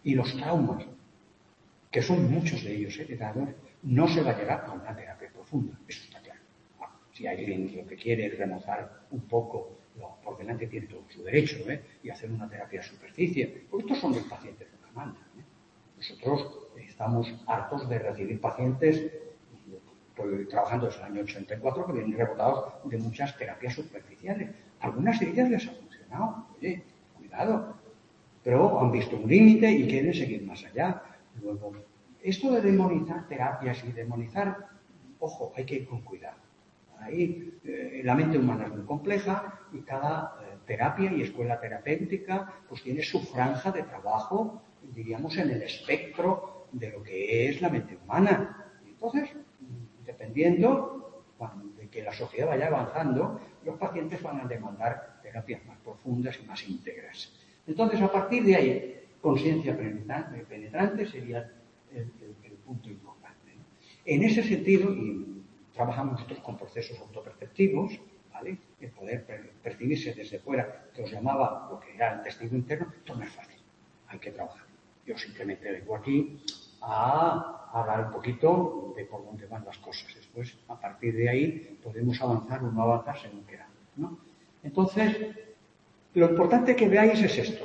S1: y los traumas, que son muchos de ellos heredados, no se va a llegar a una terapia profunda. Eso está claro. Bueno, si alguien lo que quiere es remozar un poco, por delante tiene todo su derecho, y hacer una terapia de superficie, porque estos son los pacientes lo que mandan. Nosotros estamos hartos de recibir pacientes, estoy trabajando desde el año 84, que vienen rebotados de muchas terapias superficiales. Algunas de ellas les ha funcionado. Oye, cuidado. Pero han visto un límite y quieren seguir más allá. Luego, esto de demonizar terapias y demonizar, ojo, hay que ir con cuidado. Ahí la mente humana es muy compleja y cada terapia y escuela terapéutica pues tiene su franja de trabajo, diríamos, en el espectro de lo que es la mente humana. Entonces, dependiendo de que la sociedad vaya avanzando, los pacientes van a demandar terapias más profundas y más íntegras. Entonces, a partir de ahí, conciencia penetrante sería el punto importante. En ese sentido, y trabajamos nosotros con procesos autoperceptivos, ¿vale? El poder percibirse desde fuera, que os llamaba lo que era el testigo interno, esto no es fácil, hay que trabajar. Yo simplemente vengo aquí a hablar un poquito de por dónde van las cosas. Después, a partir de ahí, podemos avanzar o no avanzar según queramos, ¿no? Entonces, lo importante que veáis es esto.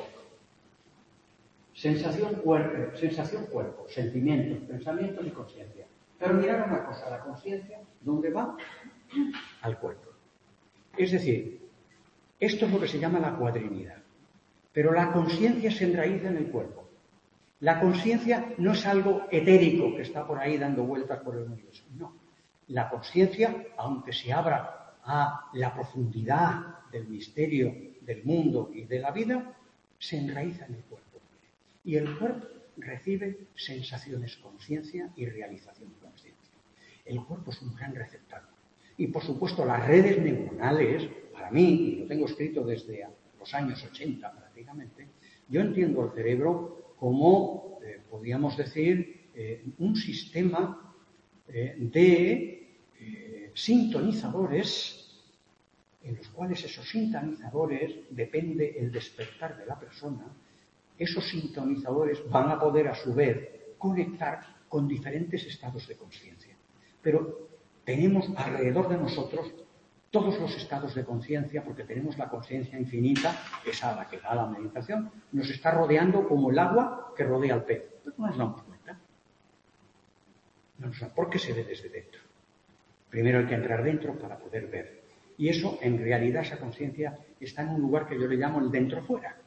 S1: Sensación cuerpo, sentimientos, pensamientos y conciencia. Pero mirad una cosa, la conciencia, ¿dónde va? Al cuerpo. Es decir, esto es lo que se llama la cuadrinidad. Pero la conciencia se enraiza en el cuerpo. La conciencia no es algo etérico que está por ahí dando vueltas por el universo. No. La conciencia, aunque se abra a la profundidad del misterio del mundo y de la vida, se enraiza en el cuerpo. Y el cuerpo recibe sensaciones, conciencia y realización conciencia. El cuerpo es un gran receptáculo. Y por supuesto las redes neuronales, para mí, y lo tengo escrito desde los años 80 prácticamente, yo entiendo el cerebro como, podríamos decir, un sistema de sintonizadores, en los cuales esos sintonizadores, depende el despertar de la persona, esos sintonizadores van a poder a su vez conectar con diferentes estados de conciencia. Pero tenemos alrededor de nosotros todos los estados de conciencia, porque tenemos la conciencia infinita, esa a la que da la meditación, nos está rodeando como el agua que rodea al pez. Pero no nos damos cuenta. No nos damos, porque se ve desde dentro. Primero hay que entrar dentro para poder ver. Y eso, en realidad, esa conciencia está en un lugar que yo le llamo el dentro-fuera.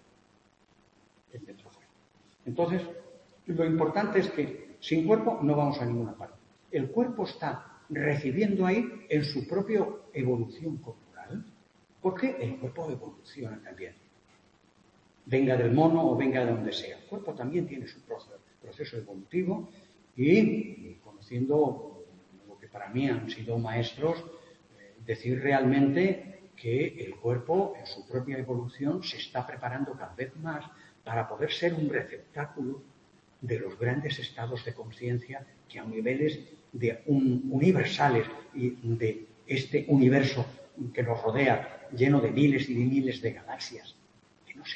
S1: El dentro-fuera. Entonces, lo importante es que sin cuerpo no vamos a ninguna parte. El cuerpo está recibiendo ahí en su propia evolución corporal, porque el cuerpo evoluciona también. Venga del mono o venga de donde sea. El cuerpo también tiene su proceso evolutivo y conociendo lo que para mí han sido maestros, decir realmente que el cuerpo en su propia evolución se está preparando cada vez más para poder ser un receptáculo de los grandes estados de conciencia que a niveles universales y de este universo que nos rodea, lleno de miles y de miles de galaxias, que no se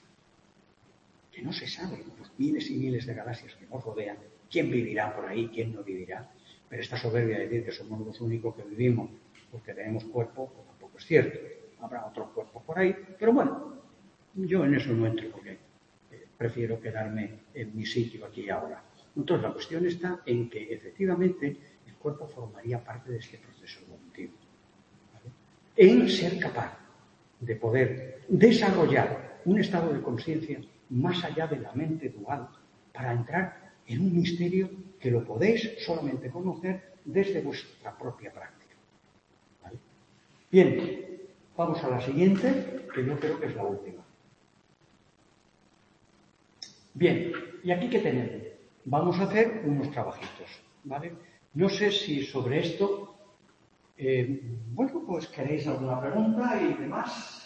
S1: sabe, los miles y miles de galaxias que nos rodean, quién vivirá por ahí, quién no vivirá. Pero esta soberbia de decir que somos los únicos que vivimos porque tenemos cuerpo, pues tampoco es cierto. Habrá otros cuerpos por ahí, pero bueno, yo en eso no entro porque prefiero quedarme en mi sitio aquí y ahora. Entonces, la cuestión está en que, efectivamente, el cuerpo formaría parte de este proceso evolutivo. ¿Vale? En ser capaz de poder desarrollar un estado de conciencia más allá de la mente dual para entrar en un misterio que lo podéis solamente conocer desde vuestra propia práctica. ¿Vale? Bien, vamos a la siguiente, que yo creo que es la última. Bien, ¿y aquí qué tenemos? Vamos a hacer unos trabajitos, ¿vale? No sé si sobre esto, bueno, pues queréis alguna pregunta y demás.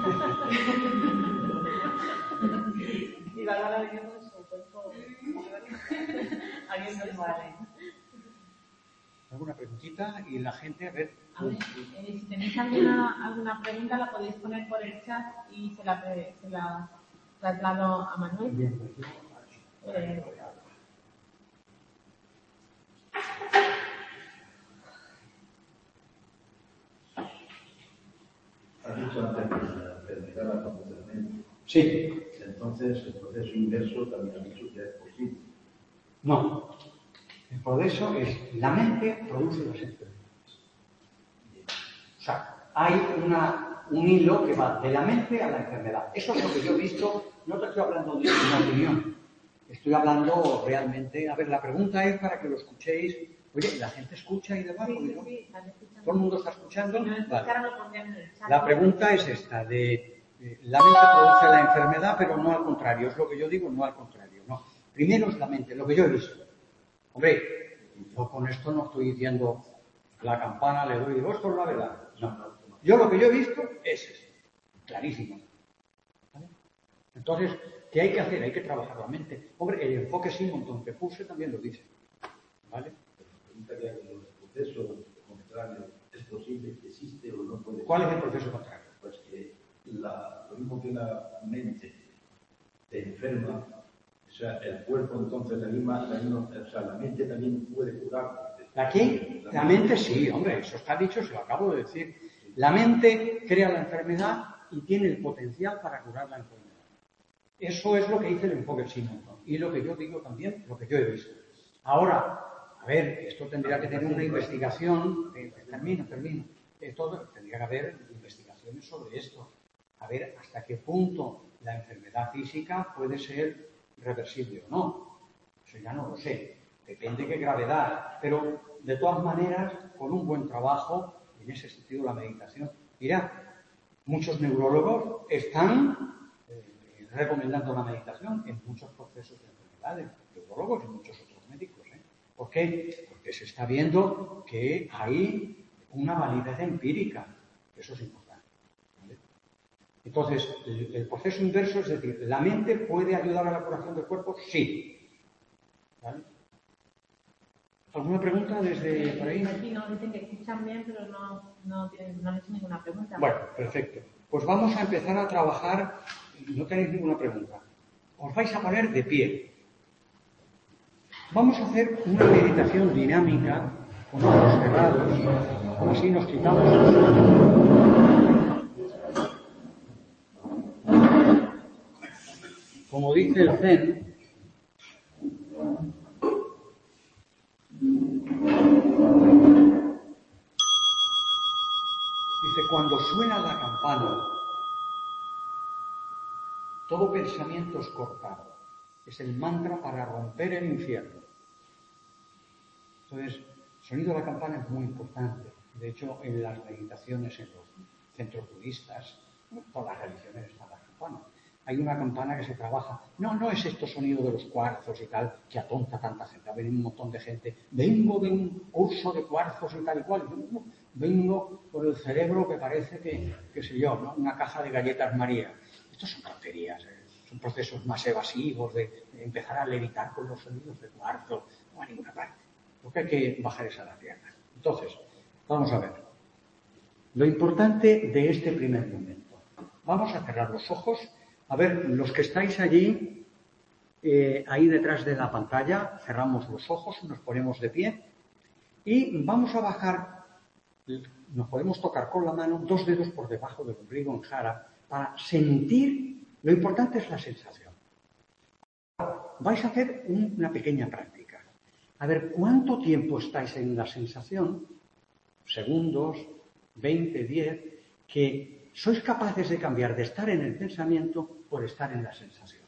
S2: Y Bárbara viviendo en su cuerpo. Alguien no vale.
S1: ¿Alguna preguntita? Y la gente, a ver.
S2: A ver, si tenéis alguna pregunta, la podéis poner por el chat y se la traslado a Manuel.
S1: Bien,
S3: Has dicho antes que la enfermedad la conoce la mente.
S1: sí.
S3: Entonces, el proceso inverso también ha dicho que es posible.
S1: No. El proceso es la mente produce las enfermedades. O sea, hay un hilo que va de la mente a la enfermedad. Eso es lo que yo he visto. No te estoy hablando de una opinión. Estoy hablando realmente. A ver, la pregunta es para que lo escuchéis. Oye, ¿la gente escucha ahí debajo?
S2: Sí, están escuchando.
S1: ¿Todo el mundo está escuchando?
S2: Si no escucharan,
S1: Vale.
S2: lo pondrían en el chat.
S1: La pregunta es esta, de la mente produce la enfermedad, pero no al contrario. Es lo que yo digo, no al contrario. No. Primero es la mente, lo que yo he visto. Hombre, yo con esto no estoy diciendo la campana, le doy y digo, esto es la verdad. No. Yo lo que yo he visto es esto. Clarísimo. ¿Vale? Entonces, ¿qué hay que hacer? Hay que trabajar la mente. Hombre, el enfoque Simonton que puse también lo dice. ¿Vale?
S3: Preguntaría que el proceso contrario es posible, existe o no puede.
S1: ¿Cuál es el proceso contrario?
S3: Pues que lo mismo que la mente te enferma, o sea, el cuerpo entonces o sea, la mente también puede curar.
S1: ¿La qué? La mente sí, hombre, eso está dicho, se lo acabo de decir. La mente crea la enfermedad y tiene el potencial para curar la enfermedad. Eso es lo que dice el enfoque Simonton y lo que yo digo también, lo que yo he visto. Ahora, a ver, esto tendría que tener una investigación, termino. Esto tendría que haber investigaciones sobre esto. A ver hasta qué punto la enfermedad física puede ser reversible o no. Eso ya no lo sé. Depende de qué gravedad. Pero, de todas maneras, con un buen trabajo, en ese sentido la meditación. Mira, muchos neurólogos están recomendando la meditación en muchos procesos de enfermedades, neurólogos y muchos otros médicos. ¿Por qué? Porque se está viendo que hay una validez empírica. Eso es importante. ¿Vale? Entonces, el proceso inverso es decir, ¿la mente puede ayudar a la curación del cuerpo? Sí. ¿Vale? ¿Alguna pregunta desde por ahí?
S2: Aquí no dicen que escuchan bien, pero no han hecho ninguna pregunta.
S1: Bueno, perfecto. Pues vamos a empezar a trabajar. No tenéis ninguna pregunta. Os vais a poner de pie. Vamos a hacer una meditación dinámica con ojos cerrados. Así nos quitamos el sueño. Como dice el Zen, dice, cuando suena la campana, todo pensamiento es cortado. Es el mantra para romper el infierno. Entonces, el sonido de la campana es muy importante. De hecho, en las meditaciones, en los centros budistas, todas las religiones están las campanas. Hay una campana que se trabaja. No es estos sonidos de los cuarzos y tal, que atonta a tanta gente. Ha venido un montón de gente. Vengo de un curso de cuarzos y tal y cual. Vengo por el cerebro que parece que, qué sé yo, ¿no? Una caja de galletas María. Estos son tonterías, son procesos más evasivos de empezar a levitar con los sonidos de cuarzo. No a ninguna parte. Porque hay que bajar esa la tierra. Entonces, vamos a ver. Lo importante de este primer momento. Vamos a cerrar los ojos. A ver, los que estáis allí, ahí detrás de la pantalla, cerramos los ojos, nos ponemos de pie y vamos a bajar, nos podemos tocar con la mano 2 dedos por debajo del ombligo en jara para sentir, lo importante es la sensación. Vais a hacer una pequeña práctica. A ver, ¿cuánto tiempo estáis en la sensación? Segundos, 20, 10, que sois capaces de cambiar de estar en el pensamiento por estar en la sensación.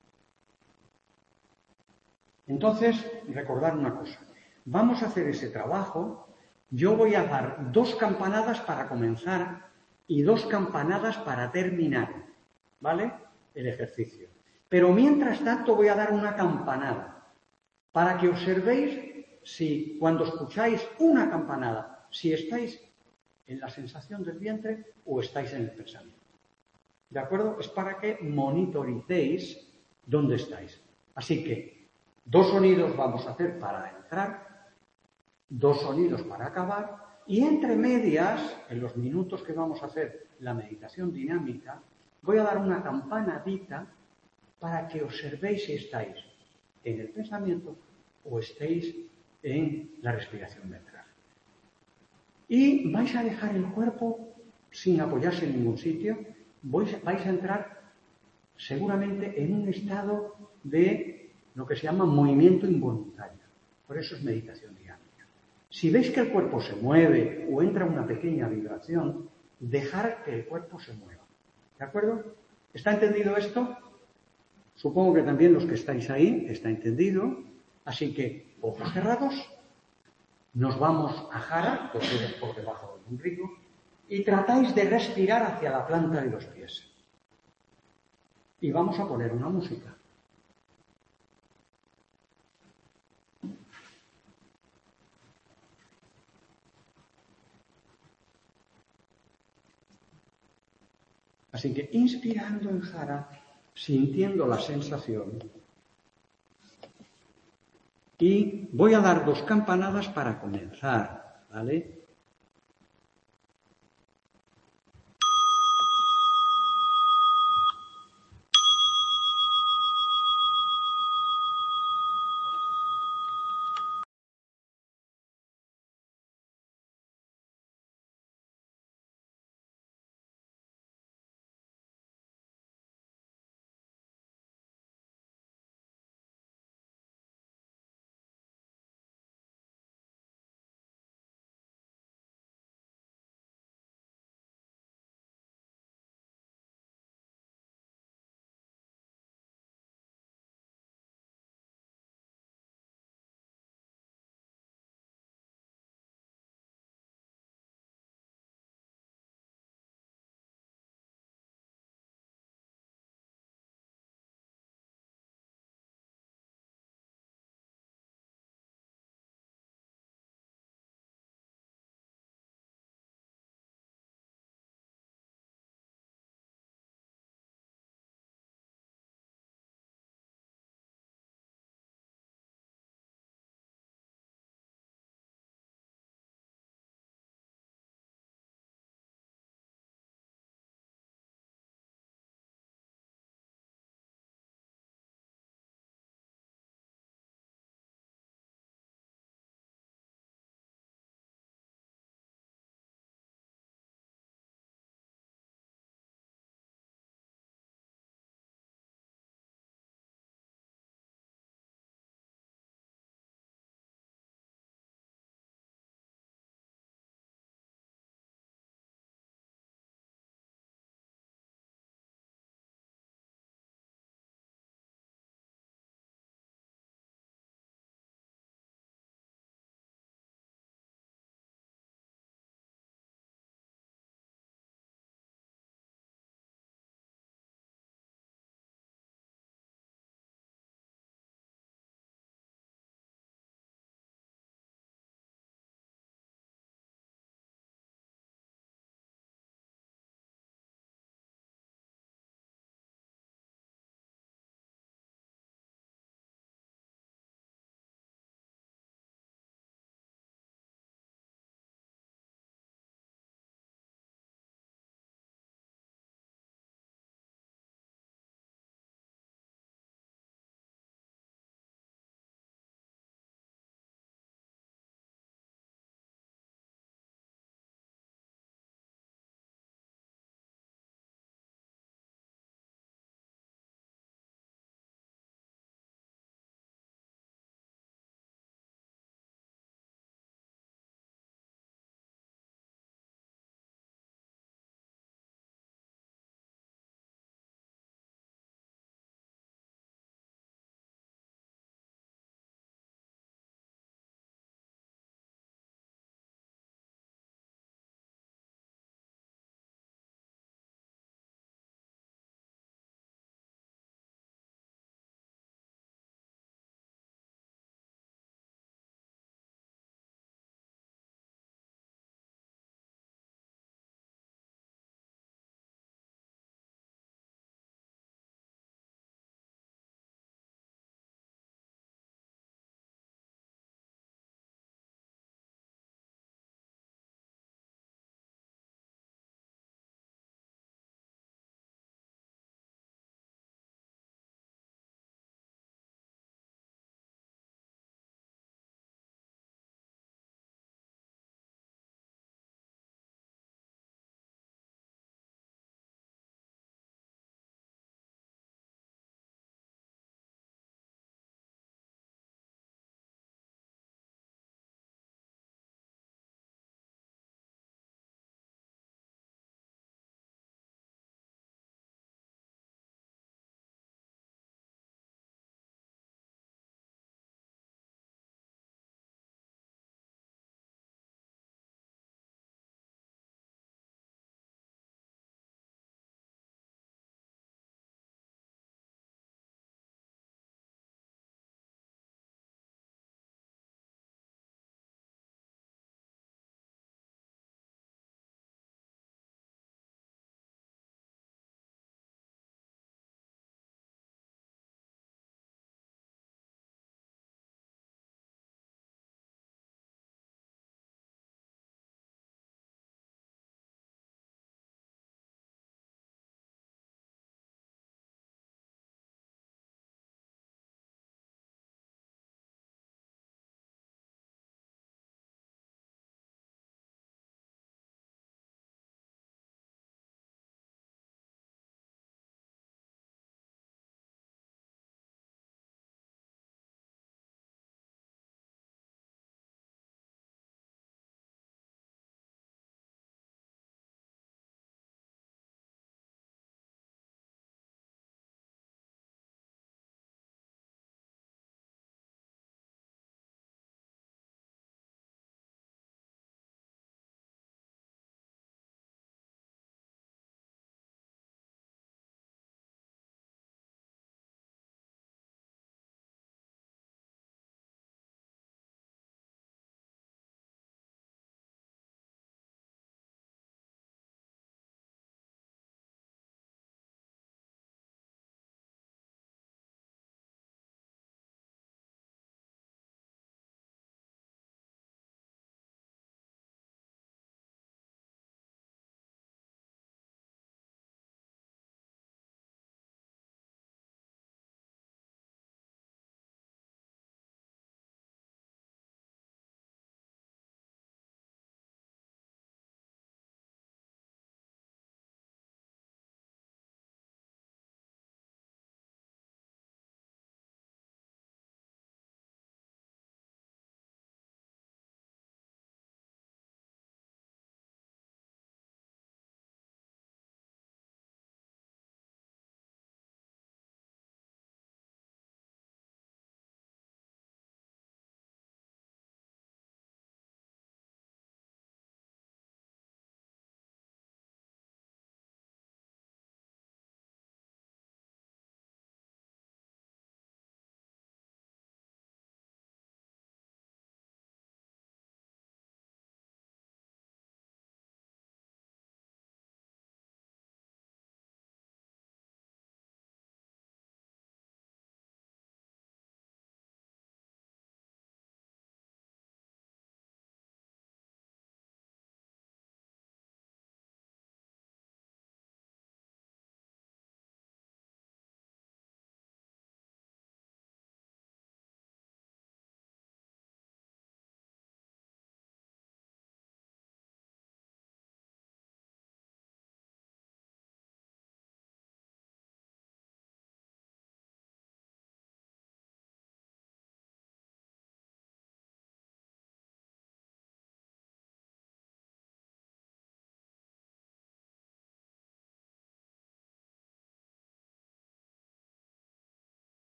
S1: Entonces, recordad una cosa. Vamos a hacer ese trabajo. Yo voy a dar 2 campanadas para comenzar y 2 campanadas para terminar, ¿vale? El ejercicio. Pero mientras tanto voy a dar una campanada para que observéis si cuando escucháis una campanada, si estáis en la sensación del vientre o estáis en el pensamiento. ¿De acuerdo? Es para que monitoricéis dónde estáis. Así que 2 sonidos vamos a hacer para entrar, 2 sonidos para acabar, y entre medias, en los minutos que vamos a hacer la meditación dinámica, voy a dar una campanadita para que observéis si estáis en el pensamiento o estéis en la respiración ventral. Y vais a dejar el cuerpo sin apoyarse en ningún sitio, vais a entrar seguramente en un estado de lo que se llama movimiento involuntario. Por eso es meditación dinámica. Si veis que el cuerpo se mueve o entra una pequeña vibración, dejar que el cuerpo se mueva. ¿De acuerdo? ¿Está entendido esto? Supongo que también los que estáis ahí está entendido. Así que, ojos cerrados, nos vamos a Jara, los dedos por debajo del ombligo, y tratáis de respirar hacia la planta de los pies. Y vamos a poner una música. Así que inspirando en Jara, sintiendo la sensación, y voy a dar 2 campanadas para comenzar, ¿vale?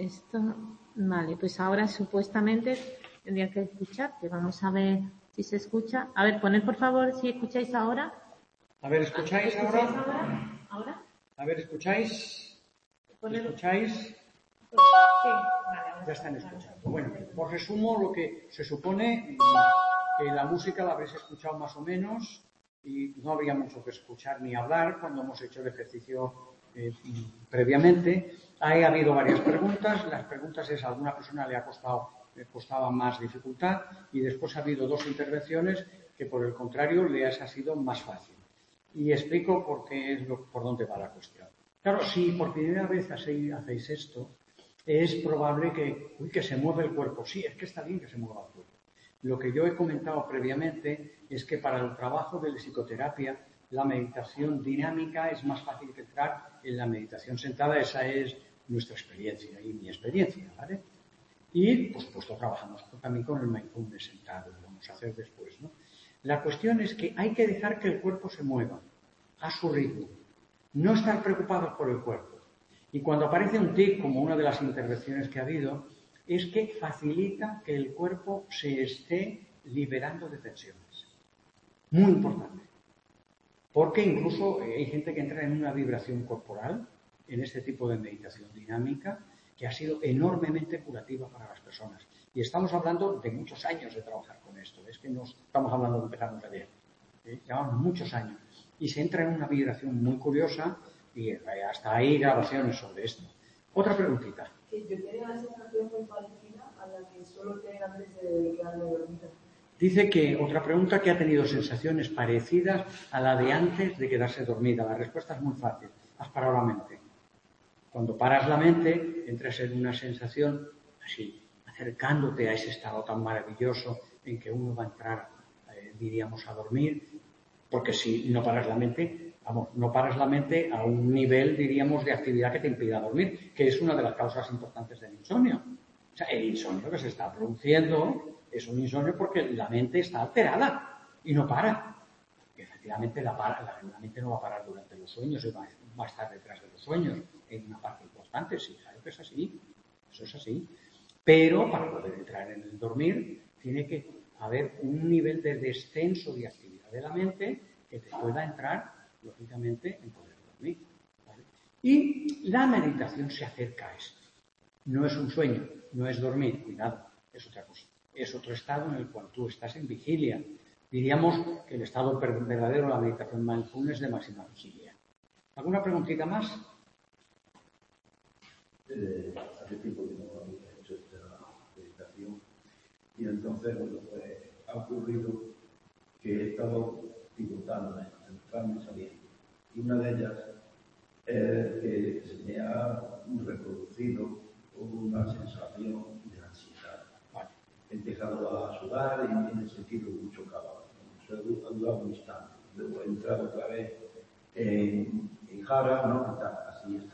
S2: esto, vale, pues ahora supuestamente tendría que escuchar, que vamos a ver si se escucha. A ver, poned por favor si escucháis ahora.
S1: A ver, ¿escucháis ahora?
S2: ¿Ahora?
S1: A ver, ¿escucháis? ¿Escucháis?
S2: Sí, vale, ahora
S1: Ya están escuchando. Bueno, os resumo lo que se supone, que la música la habréis escuchado más o menos y no habría mucho que escuchar ni hablar cuando hemos hecho el ejercicio previamente. Ha habido varias preguntas. Las preguntas es a alguna persona le costaba más dificultad y después ha habido dos intervenciones que por el contrario les ha sido más fácil. Y explico por dónde va la cuestión. Claro, si por primera vez hacéis esto, es probable que se mueva el cuerpo. Sí, es que está bien que se mueva el cuerpo. Lo que yo he comentado previamente es que para el trabajo de la psicoterapia, la meditación dinámica es más fácil que entrar en la meditación sentada. Esa es nuestra experiencia y mi experiencia, ¿vale? Y, por supuesto, trabajamos también con el mindfulness sentado, lo vamos a hacer después, ¿no? La cuestión es que hay que dejar que el cuerpo se mueva a su ritmo, no estar preocupados por el cuerpo. Y cuando aparece un tic, como una de las intervenciones que ha habido, es que facilita que el cuerpo se esté liberando de tensiones. Muy importante. Porque incluso hay gente que entra en una vibración corporal, en este tipo de meditación dinámica, que ha sido enormemente curativa para las personas. Y estamos hablando de muchos años de trabajar con esto. Es que no estamos hablando de empezar un taller. Llevamos muchos años. Y se entra en una vibración muy curiosa y hasta hay grabaciones sobre esto. Otra preguntita.
S4: Sí, yo tenía una sensación muy parecida a la que suelo tener antes de quedarme dormida.
S1: Dice que otra pregunta, que ha tenido sensaciones parecidas a la de antes de quedarse dormida. La respuesta es muy fácil. Has parado la mente. Cuando paras la mente, entras en una sensación así, acercándote a ese estado tan maravilloso en que uno va a entrar, diríamos, a dormir, porque si no paras la mente, no paras la mente a un nivel, diríamos, de actividad que te impida dormir, que es una de las causas importantes del insomnio. O sea, el insomnio que se está produciendo es un insomnio porque la mente está alterada y no para. Y efectivamente la mente no va a parar durante los sueños, va a estar detrás de los sueños en una parte importante. Sí, claro que es así, eso es así. Pero para poder entrar en el dormir tiene que haber un nivel de descenso de actividad de la mente que te pueda entrar, lógicamente, en poder dormir, ¿vale? Y la meditación se acerca a esto. No es un sueño, no es dormir, cuidado, es otra cosa. Es otro estado en el cual tú estás en vigilia. Diríamos que el estado verdadero de la meditación mindfulness es de máxima vigilia. ¿Alguna preguntita más?
S3: Hace tiempo que no había hecho esta meditación y entonces ha ocurrido que he estado pivotando, entrando y saliendo. Y una de ellas es que se me ha reproducido una sensación de ansiedad.
S1: Vale.
S3: He empezado a sudar y he sentido mucho calor. Eso ha durado un instante. Luego he entrado otra vez en jara, ¿no? Así está.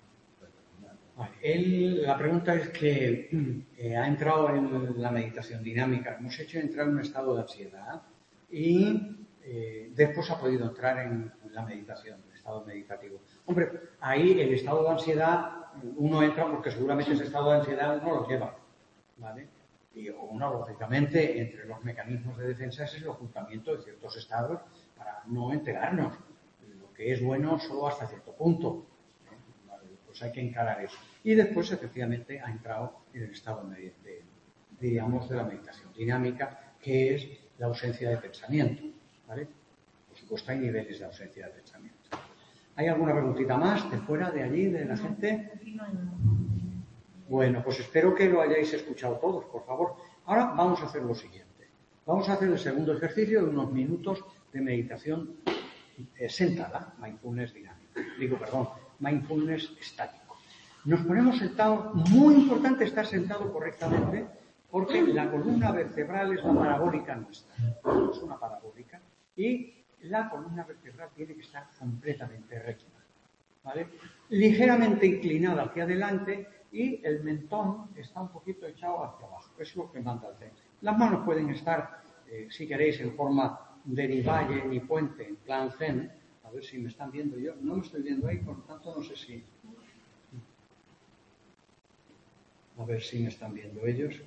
S1: Vale. La pregunta es que ha entrado en la meditación dinámica. Hemos hecho entrar en un estado de ansiedad y después ha podido entrar en la meditación, el estado meditativo. Hombre, ahí el estado de ansiedad, uno entra porque seguramente ese estado de ansiedad no lo lleva, ¿vale? Y uno, lógicamente, entre los mecanismos de defensa es el ocultamiento de ciertos estados para no enterarnos. Lo que es bueno solo hasta cierto punto. Pues hay que encarar eso. Y después, efectivamente, ha entrado en el estado diríamos, de la meditación dinámica, que es la ausencia de pensamiento, ¿vale? Por supuesto, hay niveles de ausencia de pensamiento. ¿Hay alguna preguntita más de fuera, de allí, de la gente? Bueno, pues espero que lo hayáis escuchado todos, por favor. Ahora vamos a hacer lo siguiente. Vamos a hacer el segundo ejercicio de unos minutos de meditación sentada, mindfulness dinámica. Mindfulness estático. Nos ponemos sentados, muy importante estar sentado correctamente, porque la columna vertebral es la parabólica nuestra. Es una parabólica y la columna vertebral tiene que estar completamente recta, ¿vale? Ligeramente inclinada hacia adelante y el mentón está un poquito echado hacia abajo. Es lo que manda el centro. Las manos pueden estar, si queréis, en forma de ni valle ni puente, en plan zen. A ver si me están viendo yo. No me estoy viendo ahí, por lo tanto no sé si... A ver si me están viendo ellos.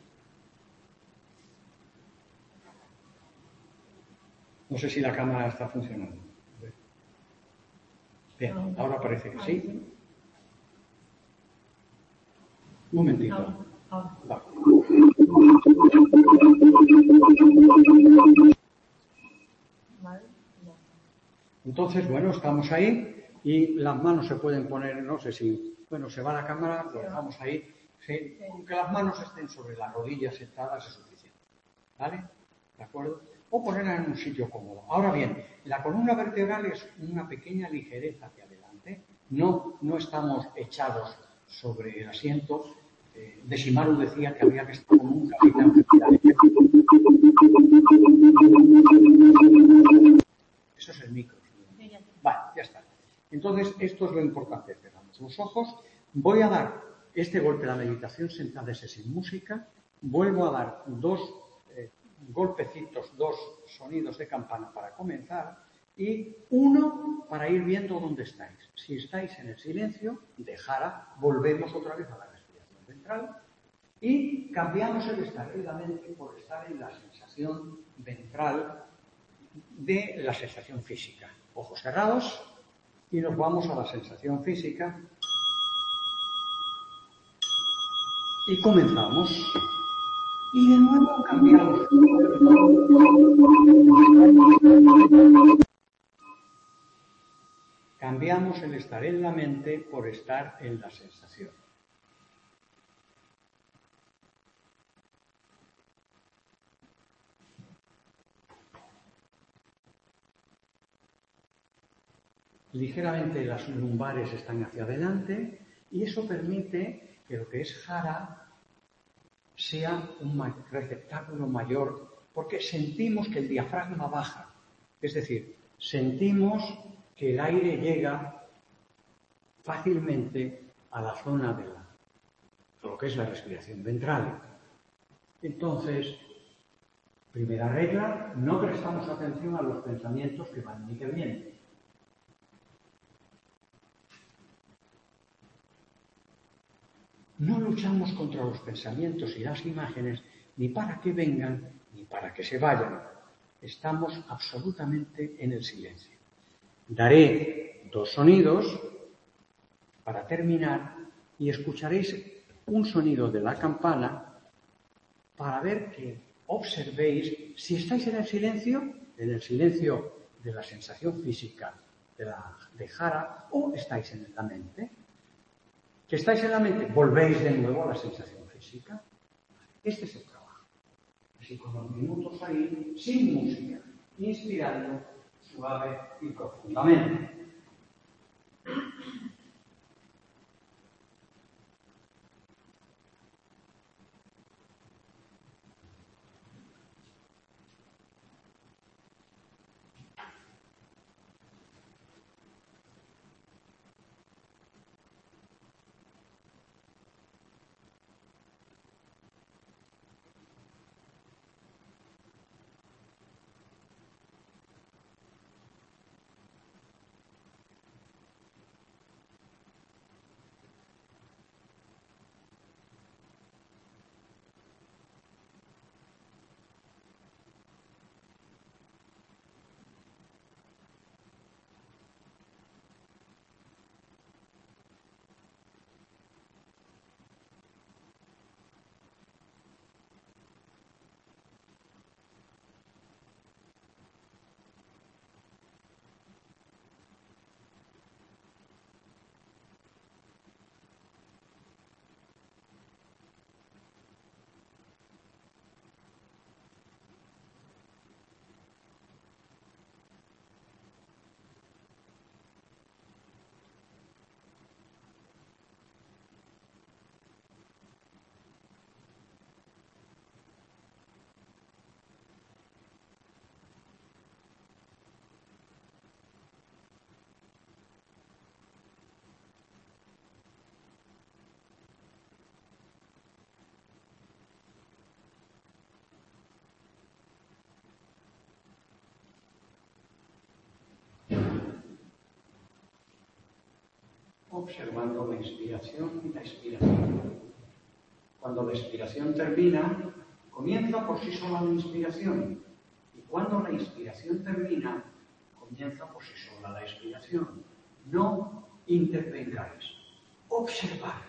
S1: No sé si la cámara está funcionando. Bien, ahora parece que sí. Un momentito. Vale. Entonces, bueno, estamos ahí y las manos se pueden poner, no sé si, bueno, se va la cámara, lo dejamos ahí. Sí, aunque las manos estén sobre las rodillas sentadas es suficiente. ¿Vale? ¿De acuerdo? O ponerla en un sitio cómodo. Ahora bien, la columna vertebral es una pequeña ligereza hacia adelante. No estamos echados sobre el asiento. Desimaru decía que había que estar como un capitán. Eso es el micro. Vale, ya está. Entonces, esto es lo importante. Cerramos los ojos. Voy a dar este golpe. La meditación sentada es sin música. Vuelvo a dar dos golpecitos, dos sonidos de campana para comenzar y uno para ir viendo dónde estáis. Si estáis en el silencio, de jara, volvemos otra vez a la respiración ventral y cambiamos el estar en la mente por estar en la sensación ventral de la sensación física. Ojos cerrados y nos vamos a la sensación física y comenzamos. Y de nuevo cambiamos. Cambiamos el estar en la mente por estar en la sensación. Ligeramente las lumbares están hacia adelante y eso permite que lo que es jara sea un receptáculo mayor, porque sentimos que el diafragma baja, es decir, sentimos que el aire llega fácilmente a la zona de lo que es la respiración ventral. Entonces, primera regla, no prestamos atención a los pensamientos que van y que vienen. No luchamos contra los pensamientos y las imágenes ni para que vengan ni para que se vayan. Estamos absolutamente en el silencio. Daré dos sonidos para terminar y escucharéis un sonido de la campana para ver que observéis si estáis en el silencio de la sensación física de jara o estáis en la mente. Que estáis en la mente, volvéis de nuevo a la sensación física. Este es el trabajo. Así con los minutos ahí, sin música, inspirando suave y profundamente. Observando la inspiración y la expiración. Cuando la expiración termina, comienza por sí sola la inspiración. Y cuando la inspiración termina, comienza por sí sola la expiración. No intervengáis. Observar.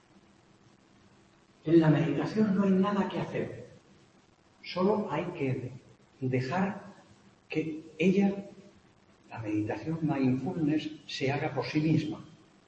S1: En la meditación no hay nada que hacer. Solo hay que dejar que ella, la meditación mindfulness, se haga por sí misma.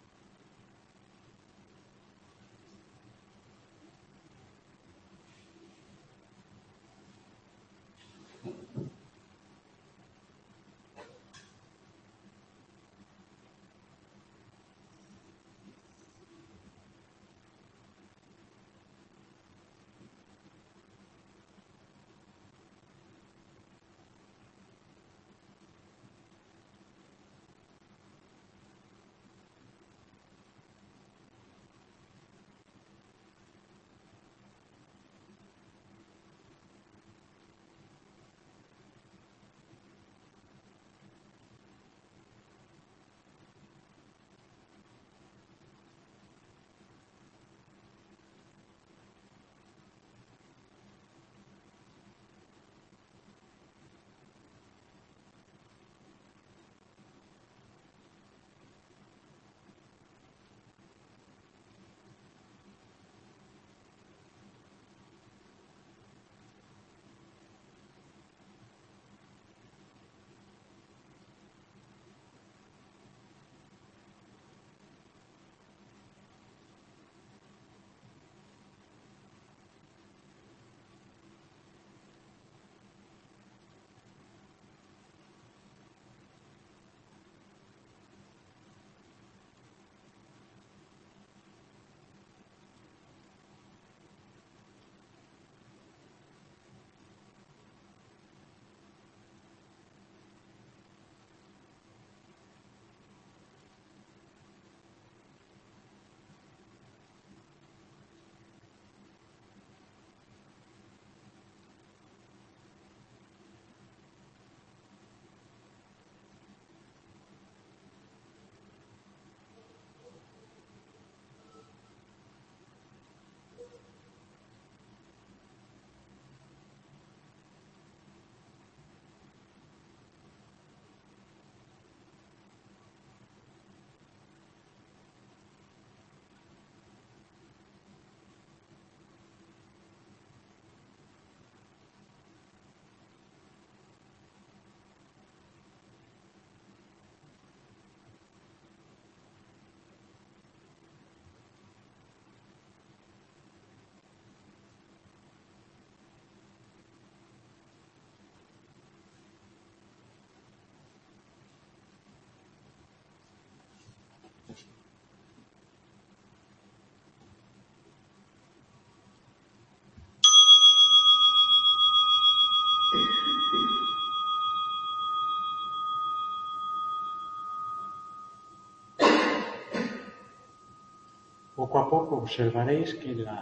S1: Poco a poco observaréis que la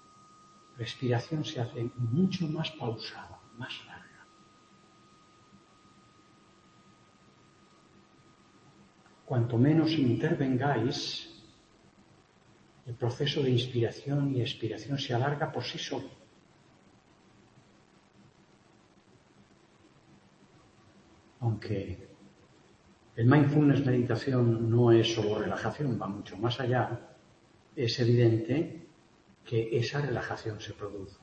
S1: respiración se hace mucho más pausada, más larga. Cuanto menos intervengáis, el proceso de inspiración y expiración se alarga por sí solo. Aunque el mindfulness meditación no es solo relajación, va mucho más allá, es evidente que esa relajación se produce.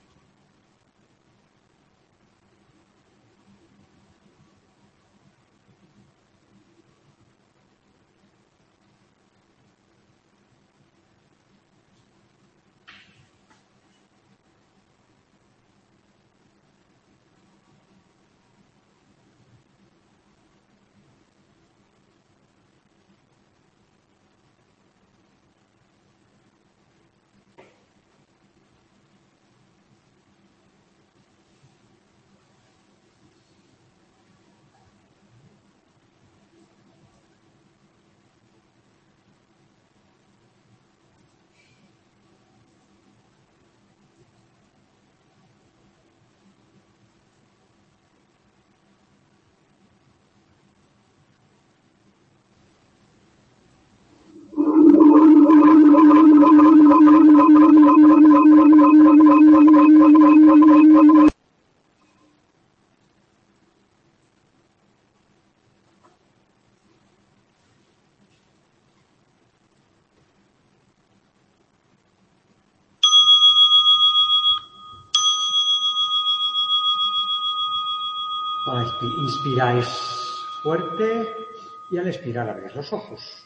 S1: Inspiráis fuerte y al expirar abrís los ojos.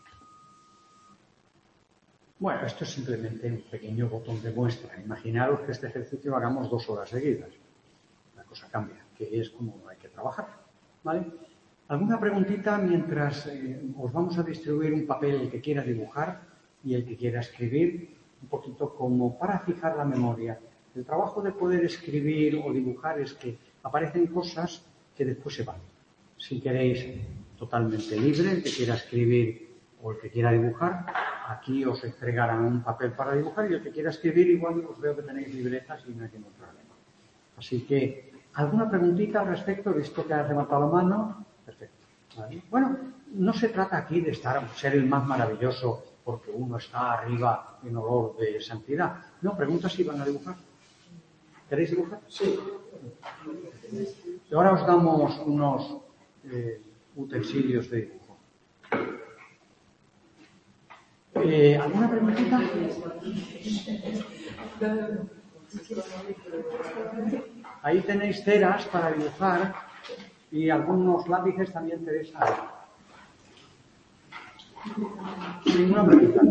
S1: Bueno, esto es simplemente un pequeño botón de muestra. Imaginaros que este ejercicio lo hagamos 2 horas seguidas. La cosa cambia, que es como hay que trabajar, ¿vale? ¿Alguna preguntita mientras os vamos a distribuir un papel, el que quiera dibujar y el que quiera escribir, un poquito como para fijar la memoria? El trabajo de poder escribir o dibujar es que aparecen cosas que después se van. Si queréis, totalmente libre, el que quiera escribir o el que quiera dibujar, aquí os entregarán un papel para dibujar y el que quiera escribir, igual os veo que tenéis libretas y no hay ningún problema. Así que, ¿alguna preguntita al respecto? Visto que has levantado la mano. Perfecto. ¿Vale? Bueno, no se trata aquí de ser el más maravilloso porque uno está arriba en olor de santidad. No, pregunta si van a dibujar. ¿Queréis dibujar? Sí. Y ahora os damos unos utensilios de dibujo. ¿Alguna preguntita? Ahí tenéis ceras para dibujar y algunos lápices también tenéis ahí. Ninguna pregunta.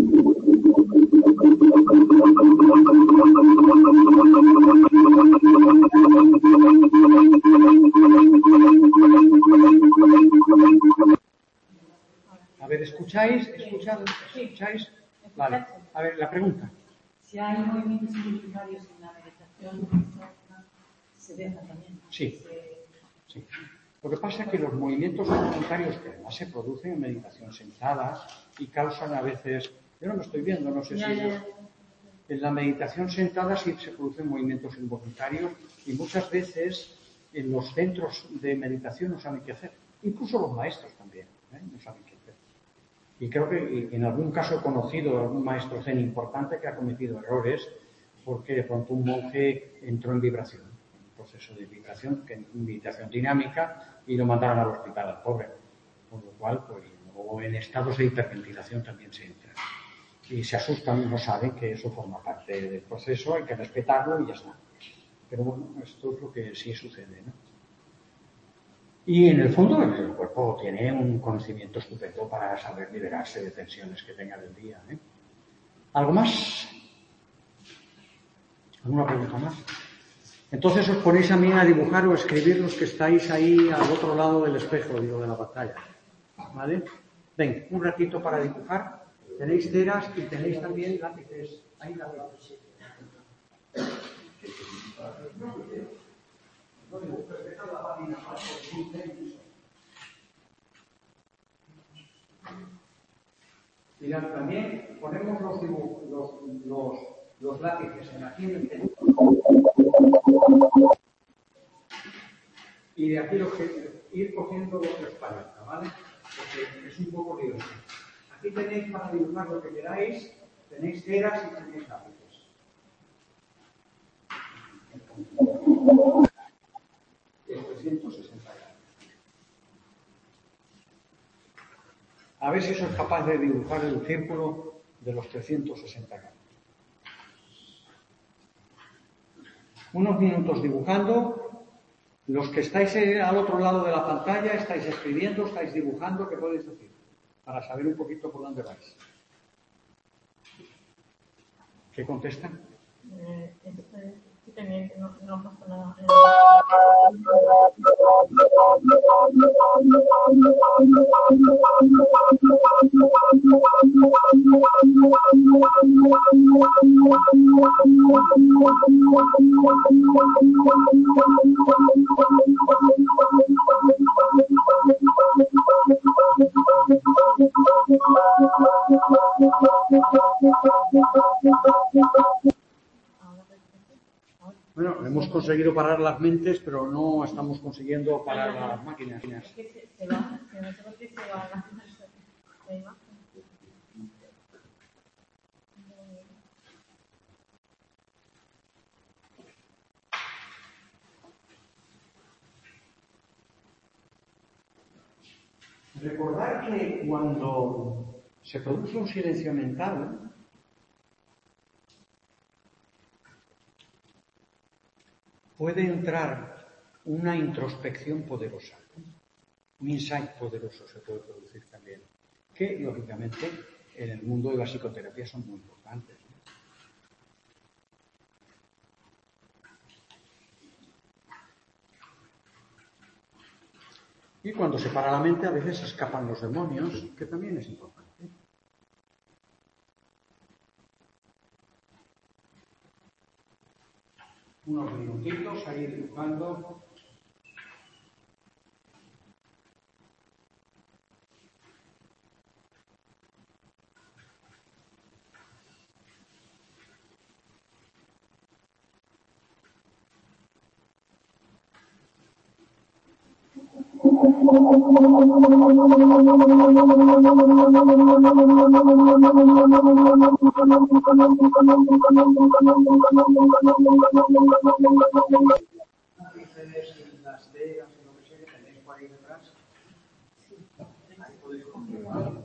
S1: A ver, ¿escucháis? ¿Escucháis? Vale. A ver, la pregunta.
S4: Si hay movimientos involuntarios en la meditación, se deja también.
S1: Sí. Sí. Lo que pasa es que los movimientos involuntarios que además se producen en meditación sentada y causan a veces, yo no me estoy viendo, no sé si en la meditación sentada sí se producen movimientos involuntarios y muchas veces en los centros de meditación no saben qué hacer, incluso los maestros también, no saben qué hacer. Y creo que en algún caso he conocido a algún maestro zen importante que ha cometido errores porque de pronto un monje entró en vibración, un proceso de vibración, que es meditación dinámica, y lo mandaron al hospital al pobre. Por lo cual, pues, o en estados de hiperventilación también se entra. Y se asustan, no saben que eso forma parte del proceso, hay que respetarlo y ya está. Pero bueno, esto es lo que sí sucede, ¿no? Y en el fondo el cuerpo tiene un conocimiento estupendo para saber liberarse de tensiones que tenga del día, ¿eh? ¿Algo más? ¿Alguna pregunta más? Entonces os ponéis a mí a dibujar o a escribir los que estáis ahí al otro lado del espejo, digo, de la pantalla. ¿Vale? Ven, un ratito para dibujar. Tenéis ceras y tenéis también lápices. Hay lápices. Mirad, también ponemos los lápices en aquí en el centro. Y de aquí ir cogiendo lo que os parezca, ¿vale? Porque es un poco lioso. Aquí tenéis para dibujar lo que queráis, tenéis ceras y tenéis lápices. Es 360 grados. A ver si sois capaz de dibujar el círculo de los 360 grados. Unos minutos dibujando. Los que estáis al otro lado de la pantalla, estáis escribiendo, estáis dibujando, ¿qué podéis decir? Para saber un poquito por dónde vais. ¿Qué contestan?
S4: También no pasa nada.
S1: Bueno, hemos conseguido parar las mentes, pero no estamos consiguiendo parar las máquinas.
S4: Es que se va, no sé por qué se va la imagen.
S1: Recordar que cuando se produce un silencio mental, puede entrar una introspección poderosa, un insight poderoso se puede producir también, que lógicamente en el mundo de la psicoterapia son muy importantes. Y cuando se para la mente a veces escapan los demonios, que también es importante. Unos minutitos ahí dibujando. Las vegas y lo que sea que tenéis por ahí detrás. Ahí podéis comprobar.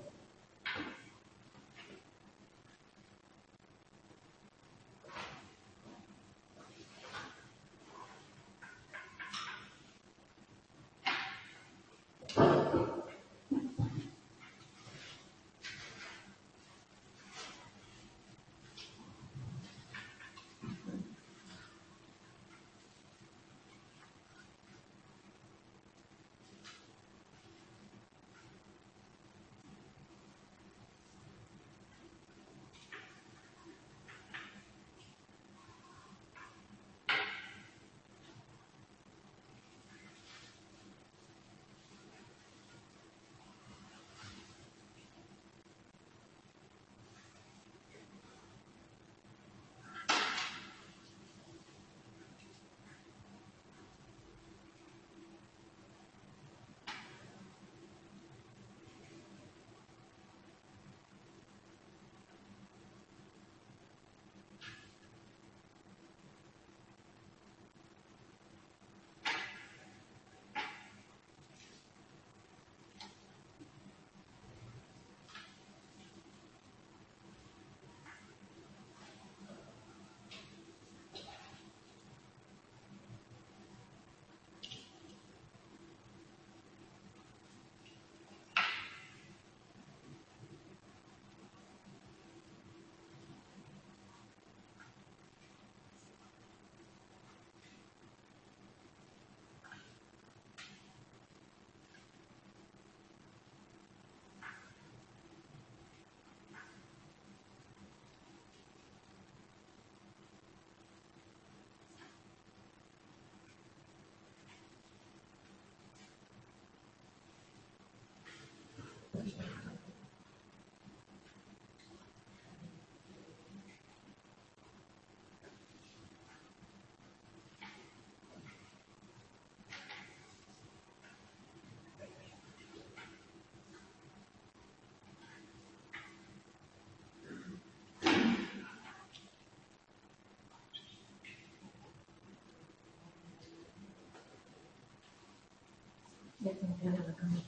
S2: Ya funciona la cámara.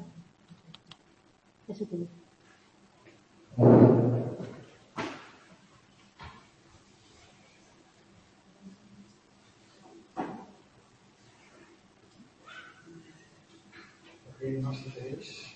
S2: Eso te digo.
S1: No sé qué es.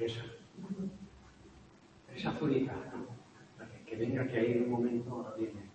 S1: Teresa. Teresa Zúñiga. Que venga, que ahí en un momento ahora viene.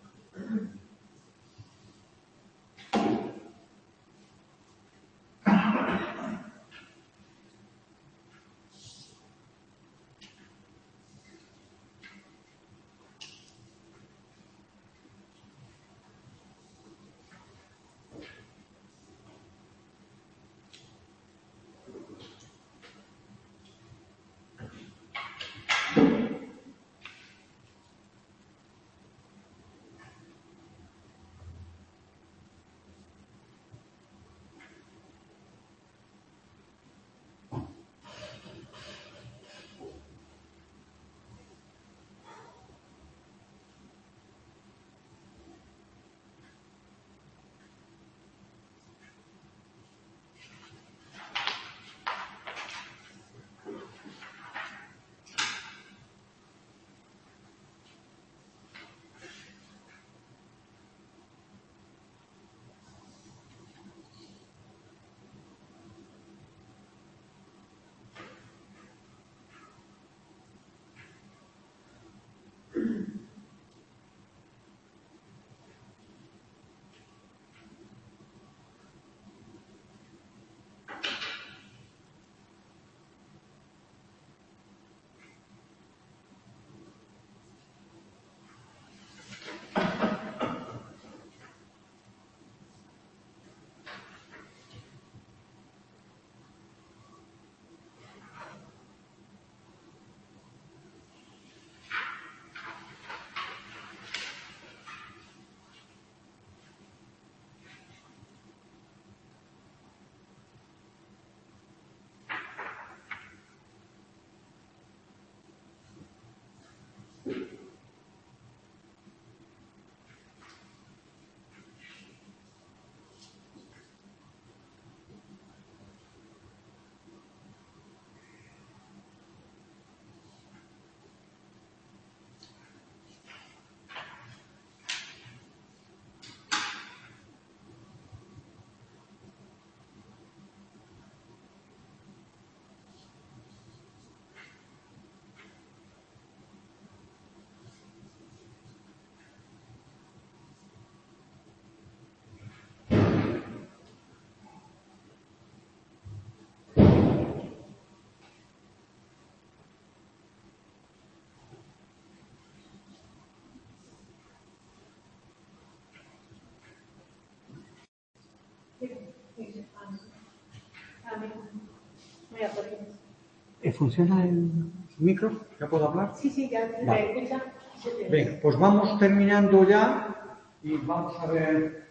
S1: ¿Funciona el micro? ¿Ya puedo hablar?
S4: Sí, ya
S1: Vale.
S4: te escucha.
S1: Venga, pues vamos terminando ya y vamos a ver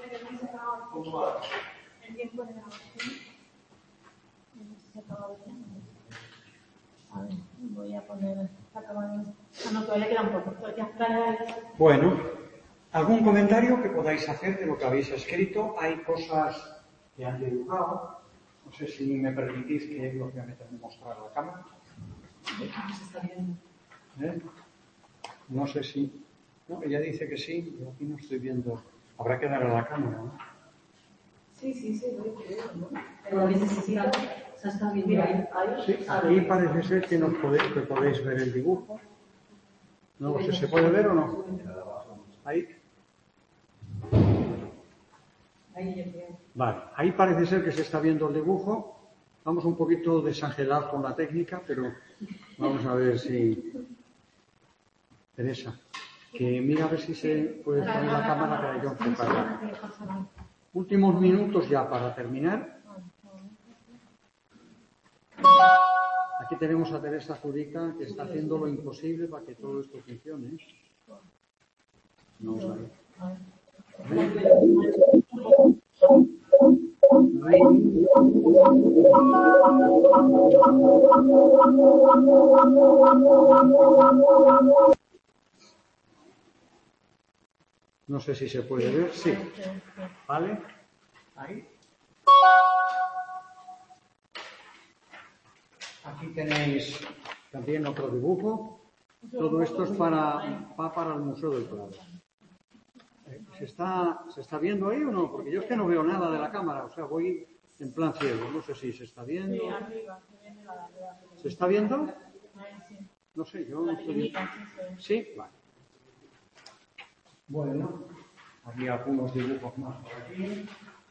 S1: cómo va.
S4: El tiempo de grabación. A ver, voy a poner acabado. No, todavía queda un poco.
S1: Bueno, ¿algún comentario que podáis hacer de lo que habéis escrito? Hay cosas que han dibujado. No sé si me permitís que lo voy a meter en mostrar la cámara. No sé si... No, ella dice que sí, yo aquí no estoy viendo. Habrá que dar a la cámara, ¿no?
S4: Sí, lo creo, ¿no? Pero está bien.
S1: Sí, aquí parece ser que podéis ver el dibujo. No sé, ¿se puede ver o no? Ahí. Vale, ahí parece ser que se está viendo el dibujo. Vamos un poquito desangelados con la técnica, pero vamos a ver si... Teresa, que mira a ver si se puede poner la cámara para yo enfocarla. Últimos minutos ya para terminar. Aquí tenemos a Teresa Zúñiga, que está haciendo lo imposible para que todo esto funcione. No sabe. No sé si se puede ver. Sí. ¿Vale? Ahí. Aquí tenéis también otro dibujo. Todo esto es para el Museo del Prado. ¿Se está viendo ahí o no? Porque yo es que no veo nada de la cámara. O sea, voy en plan ciego. No sé si se está viendo.
S4: Sí, arriba, se viene la de arriba.
S1: ¿Se está viendo?
S4: Ahí sí.
S1: No sé, yo no
S4: La
S1: estoy viendo.
S4: pequeñita, sí, sí.
S1: Sí, vale. Bueno, aquí algunos dibujos más por aquí.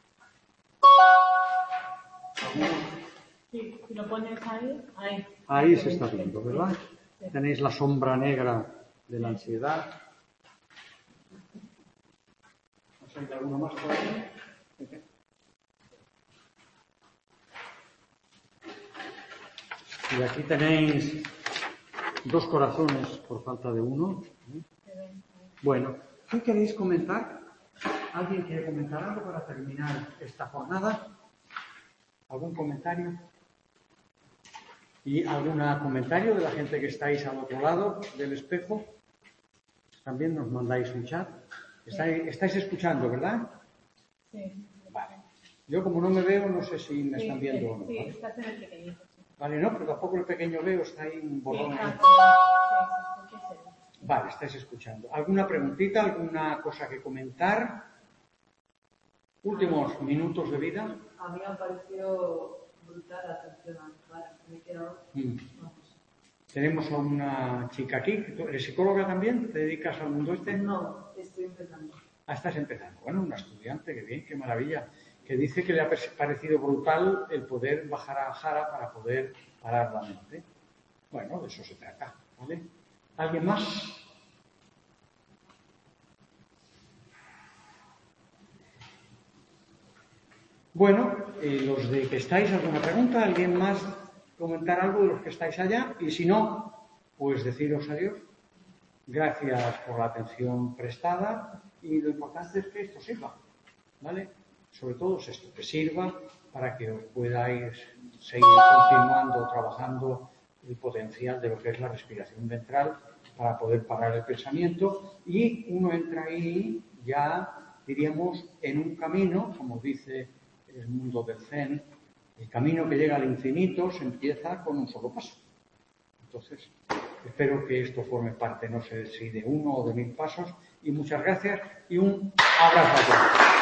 S4: Sí, si lo pones ahí, ahí.
S1: Ahí se está viendo, ¿verdad?
S4: Sí.
S1: Tenéis la sombra negra de la ansiedad. ¿Hay alguno más por ahí? Y aquí tenéis 2 corazones por falta de uno. Bueno, ¿qué queréis comentar? ¿Alguien quiere comentar algo para terminar esta jornada? ¿Algún comentario? ¿Y algún comentario de la gente que estáis al otro lado del espejo? También nos mandáis un chat. Estáis escuchando, ¿verdad?
S4: Sí.
S1: Vale. Yo como no me veo, no sé si me están viendo o no.
S4: Sí,
S1: ¿Vale?
S4: estás en el pequeñito. Sí.
S1: Vale, no, pero tampoco el pequeño veo, está ahí un borrón.
S4: Sí,
S1: ahí.
S4: sí, sí, sí.
S1: Vale, estáis escuchando. ¿Alguna preguntita, alguna cosa que comentar? Últimos minutos de vida.
S5: A mí me ha parecido brutal la atención a Clara. Me he quedado, vamos.
S1: Tenemos a una chica aquí. ¿Eres psicóloga también? ¿Te dedicas al mundo este?
S5: No, estoy empezando.
S1: Ah, estás empezando. Bueno, una estudiante, qué bien, qué maravilla. Que dice que le ha parecido brutal el poder bajar a Jara para poder parar la mente. Bueno, de eso se trata, ¿vale? ¿Alguien más? Bueno, los de que estáis, ¿alguna pregunta? ¿Alguien más comentar algo de los que estáis allá? Y si no, pues deciros adiós. Gracias por la atención prestada y lo importante es que esto sirva, ¿vale? Sobre todo es esto, que sirva para que os podáis seguir continuando trabajando el potencial de lo que es la respiración ventral para poder parar el pensamiento y uno entra ahí ya, diríamos, en un camino, como dice el mundo del Zen, el camino que llega al infinito se empieza con un solo paso. Entonces, espero que esto forme parte, no sé si de 1 o de 1000 pasos, y muchas gracias y un abrazo a todos.